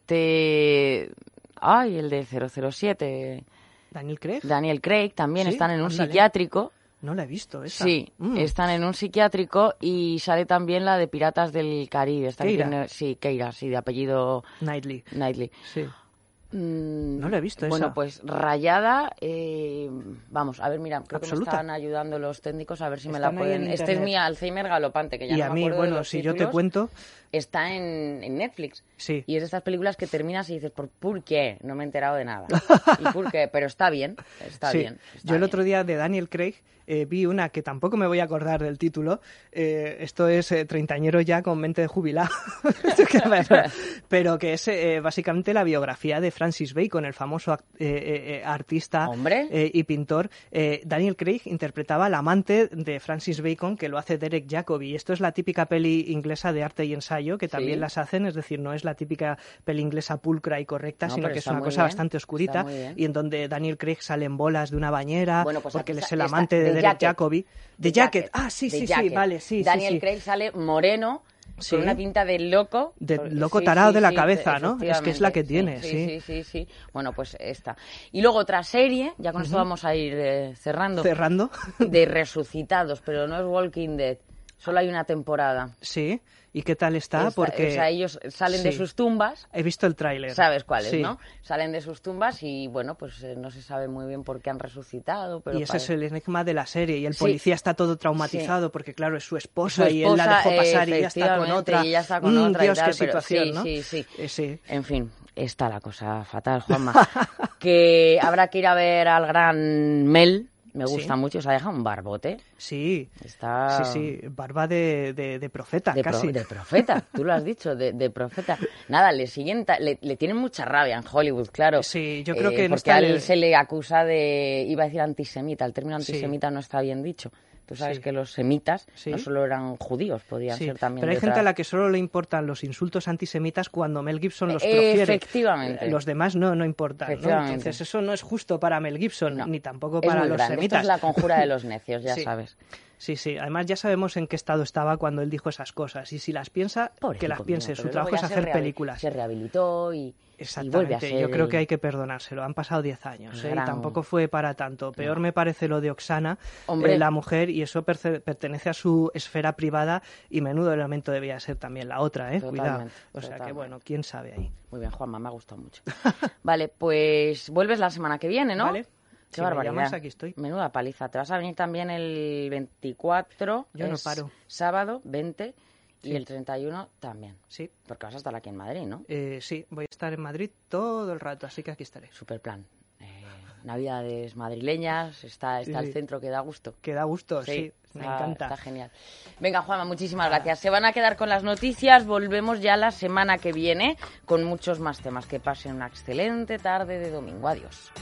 de 007. Daniel Craig. También ¿sí? Están en un psiquiátrico. No la he visto esa. Sí, están en un psiquiátrico y sale también la de Piratas del Caribe. Keira. Keira, sí, de apellido... Knightley. Sí. No la he visto esa. Bueno, pues rayada, vamos, a ver, mira, creo que me están ayudando los técnicos a ver si me la pueden... Este es mi Alzheimer galopante, que ya no me acuerdo bueno, de los si títulos. Yo te cuento... Está en Netflix. Sí. Y es de estas películas que terminas y dices, ¿por qué? No me he enterado de nada. ¿Y por qué? Pero está bien, está bien. Yo el otro día de Daniel Craig vi una que tampoco me voy a acordar del título. Esto es treintañero ya con mente de jubilado. Pero que es básicamente la biografía de Francis Bacon, el famoso artista y pintor. Daniel Craig interpretaba al amante de Francis Bacon, que lo hace Derek Jacobi. Esto es la típica peli inglesa de arte y ensayo, que también las hacen, es decir, no es la típica peli inglesa pulcra y correcta, sino que es una cosa bastante oscurita y en donde Daniel Craig sale en bolas de una bañera, porque él es el amante de Derek Jacobi. The Jacket. Sí, vale, sí. Daniel Craig sale moreno, con una pinta de loco. De loco tarado de la cabeza, ¿no? Es que es la que tiene, sí. Bueno, pues esta. Y luego otra serie, ya con esto vamos a ir cerrando. ¿Cerrando? De resucitados, pero no es Walking Dead. Solo hay una temporada. Sí. ¿Y qué tal está? Porque o sea, ellos salen de sus tumbas. He visto el tráiler. ¿Sabes cuáles, no? Salen de sus tumbas y, bueno, pues no se sabe muy bien por qué han resucitado. Pero y ese es el enigma de la serie. Y el policía está todo traumatizado porque, claro, es su esposa, y él la dejó pasar y ella está con otra. Y ella está con otra Dios, y tal, qué situación, ¿no? Sí. En fin, está la cosa fatal, Juanma. Que habrá que ir a ver al gran Mel. Me gusta mucho, se ha dejado un barbote. Sí, está... sí, barba de profeta, casi. De profeta, tú lo has dicho, de profeta. Nada, le tienen mucha rabia en Hollywood, claro. Sí, yo creo que... Porque a él se le acusa de, iba a decir antisemita, el término antisemita no está bien dicho. Tú sabes que los semitas no solo eran judíos, podían ser también. Pero hay gente a la que solo le importan los insultos antisemitas cuando Mel Gibson los profiere. Efectivamente. Los demás no importan. ¿No? Entonces eso no es justo para Mel Gibson, ni tampoco para los semitas. Esto es la conjura de los necios, ya sabes. Sí. Además ya sabemos en qué estado estaba cuando él dijo esas cosas. Y si las piensa, que las piense. Su trabajo es hacer películas. Se rehabilitó y vuelve a ser... Yo creo que hay que perdonárselo. Han pasado 10 años y tampoco fue para tanto. Peor me parece lo de Oksana, la mujer, y eso pertenece a su esfera privada y menudo elemento debía ser también la otra, cuidado. O sea que bueno, quién sabe ahí. Muy bien, Juanma, me ha gustado mucho. Vale, pues vuelves la semana que viene, ¿no? Vale. Qué barbaridad. Me llamas, aquí estoy. Menuda paliza. Te vas a venir también el 24. Yo no paro. Sábado, 20. Y el 31 también. Sí. Porque vas a estar aquí en Madrid, ¿no? Sí, voy a estar en Madrid todo el rato, así que aquí estaré. Super plan. Navidades madrileñas, está el centro que da gusto. Que da gusto, sí. Me encanta. Está genial. Venga, Juanma, muchísimas gracias. Se van a quedar con las noticias. Volvemos ya la semana que viene con muchos más temas. Que pasen una excelente tarde de domingo. Adiós.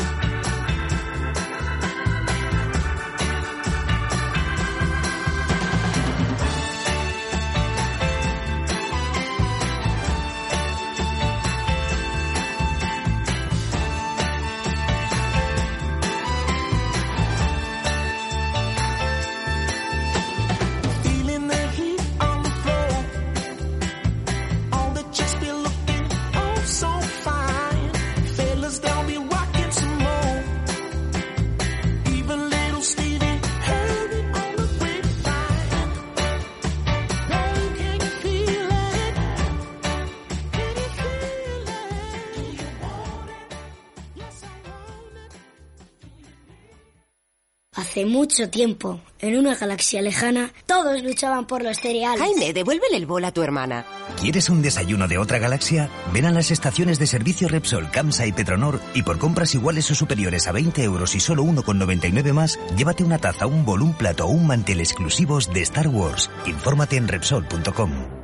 Hace mucho tiempo, en una galaxia lejana, todos luchaban por los cereales. Jaime, devuélvele el bol a tu hermana. ¿Quieres un desayuno de otra galaxia? Ven a las estaciones de servicio Repsol, Camsa y Petronor y por compras iguales o superiores a 20 euros y solo 1,99 más, llévate una taza, un bol, un plato o un mantel exclusivos de Star Wars. Infórmate en Repsol.com.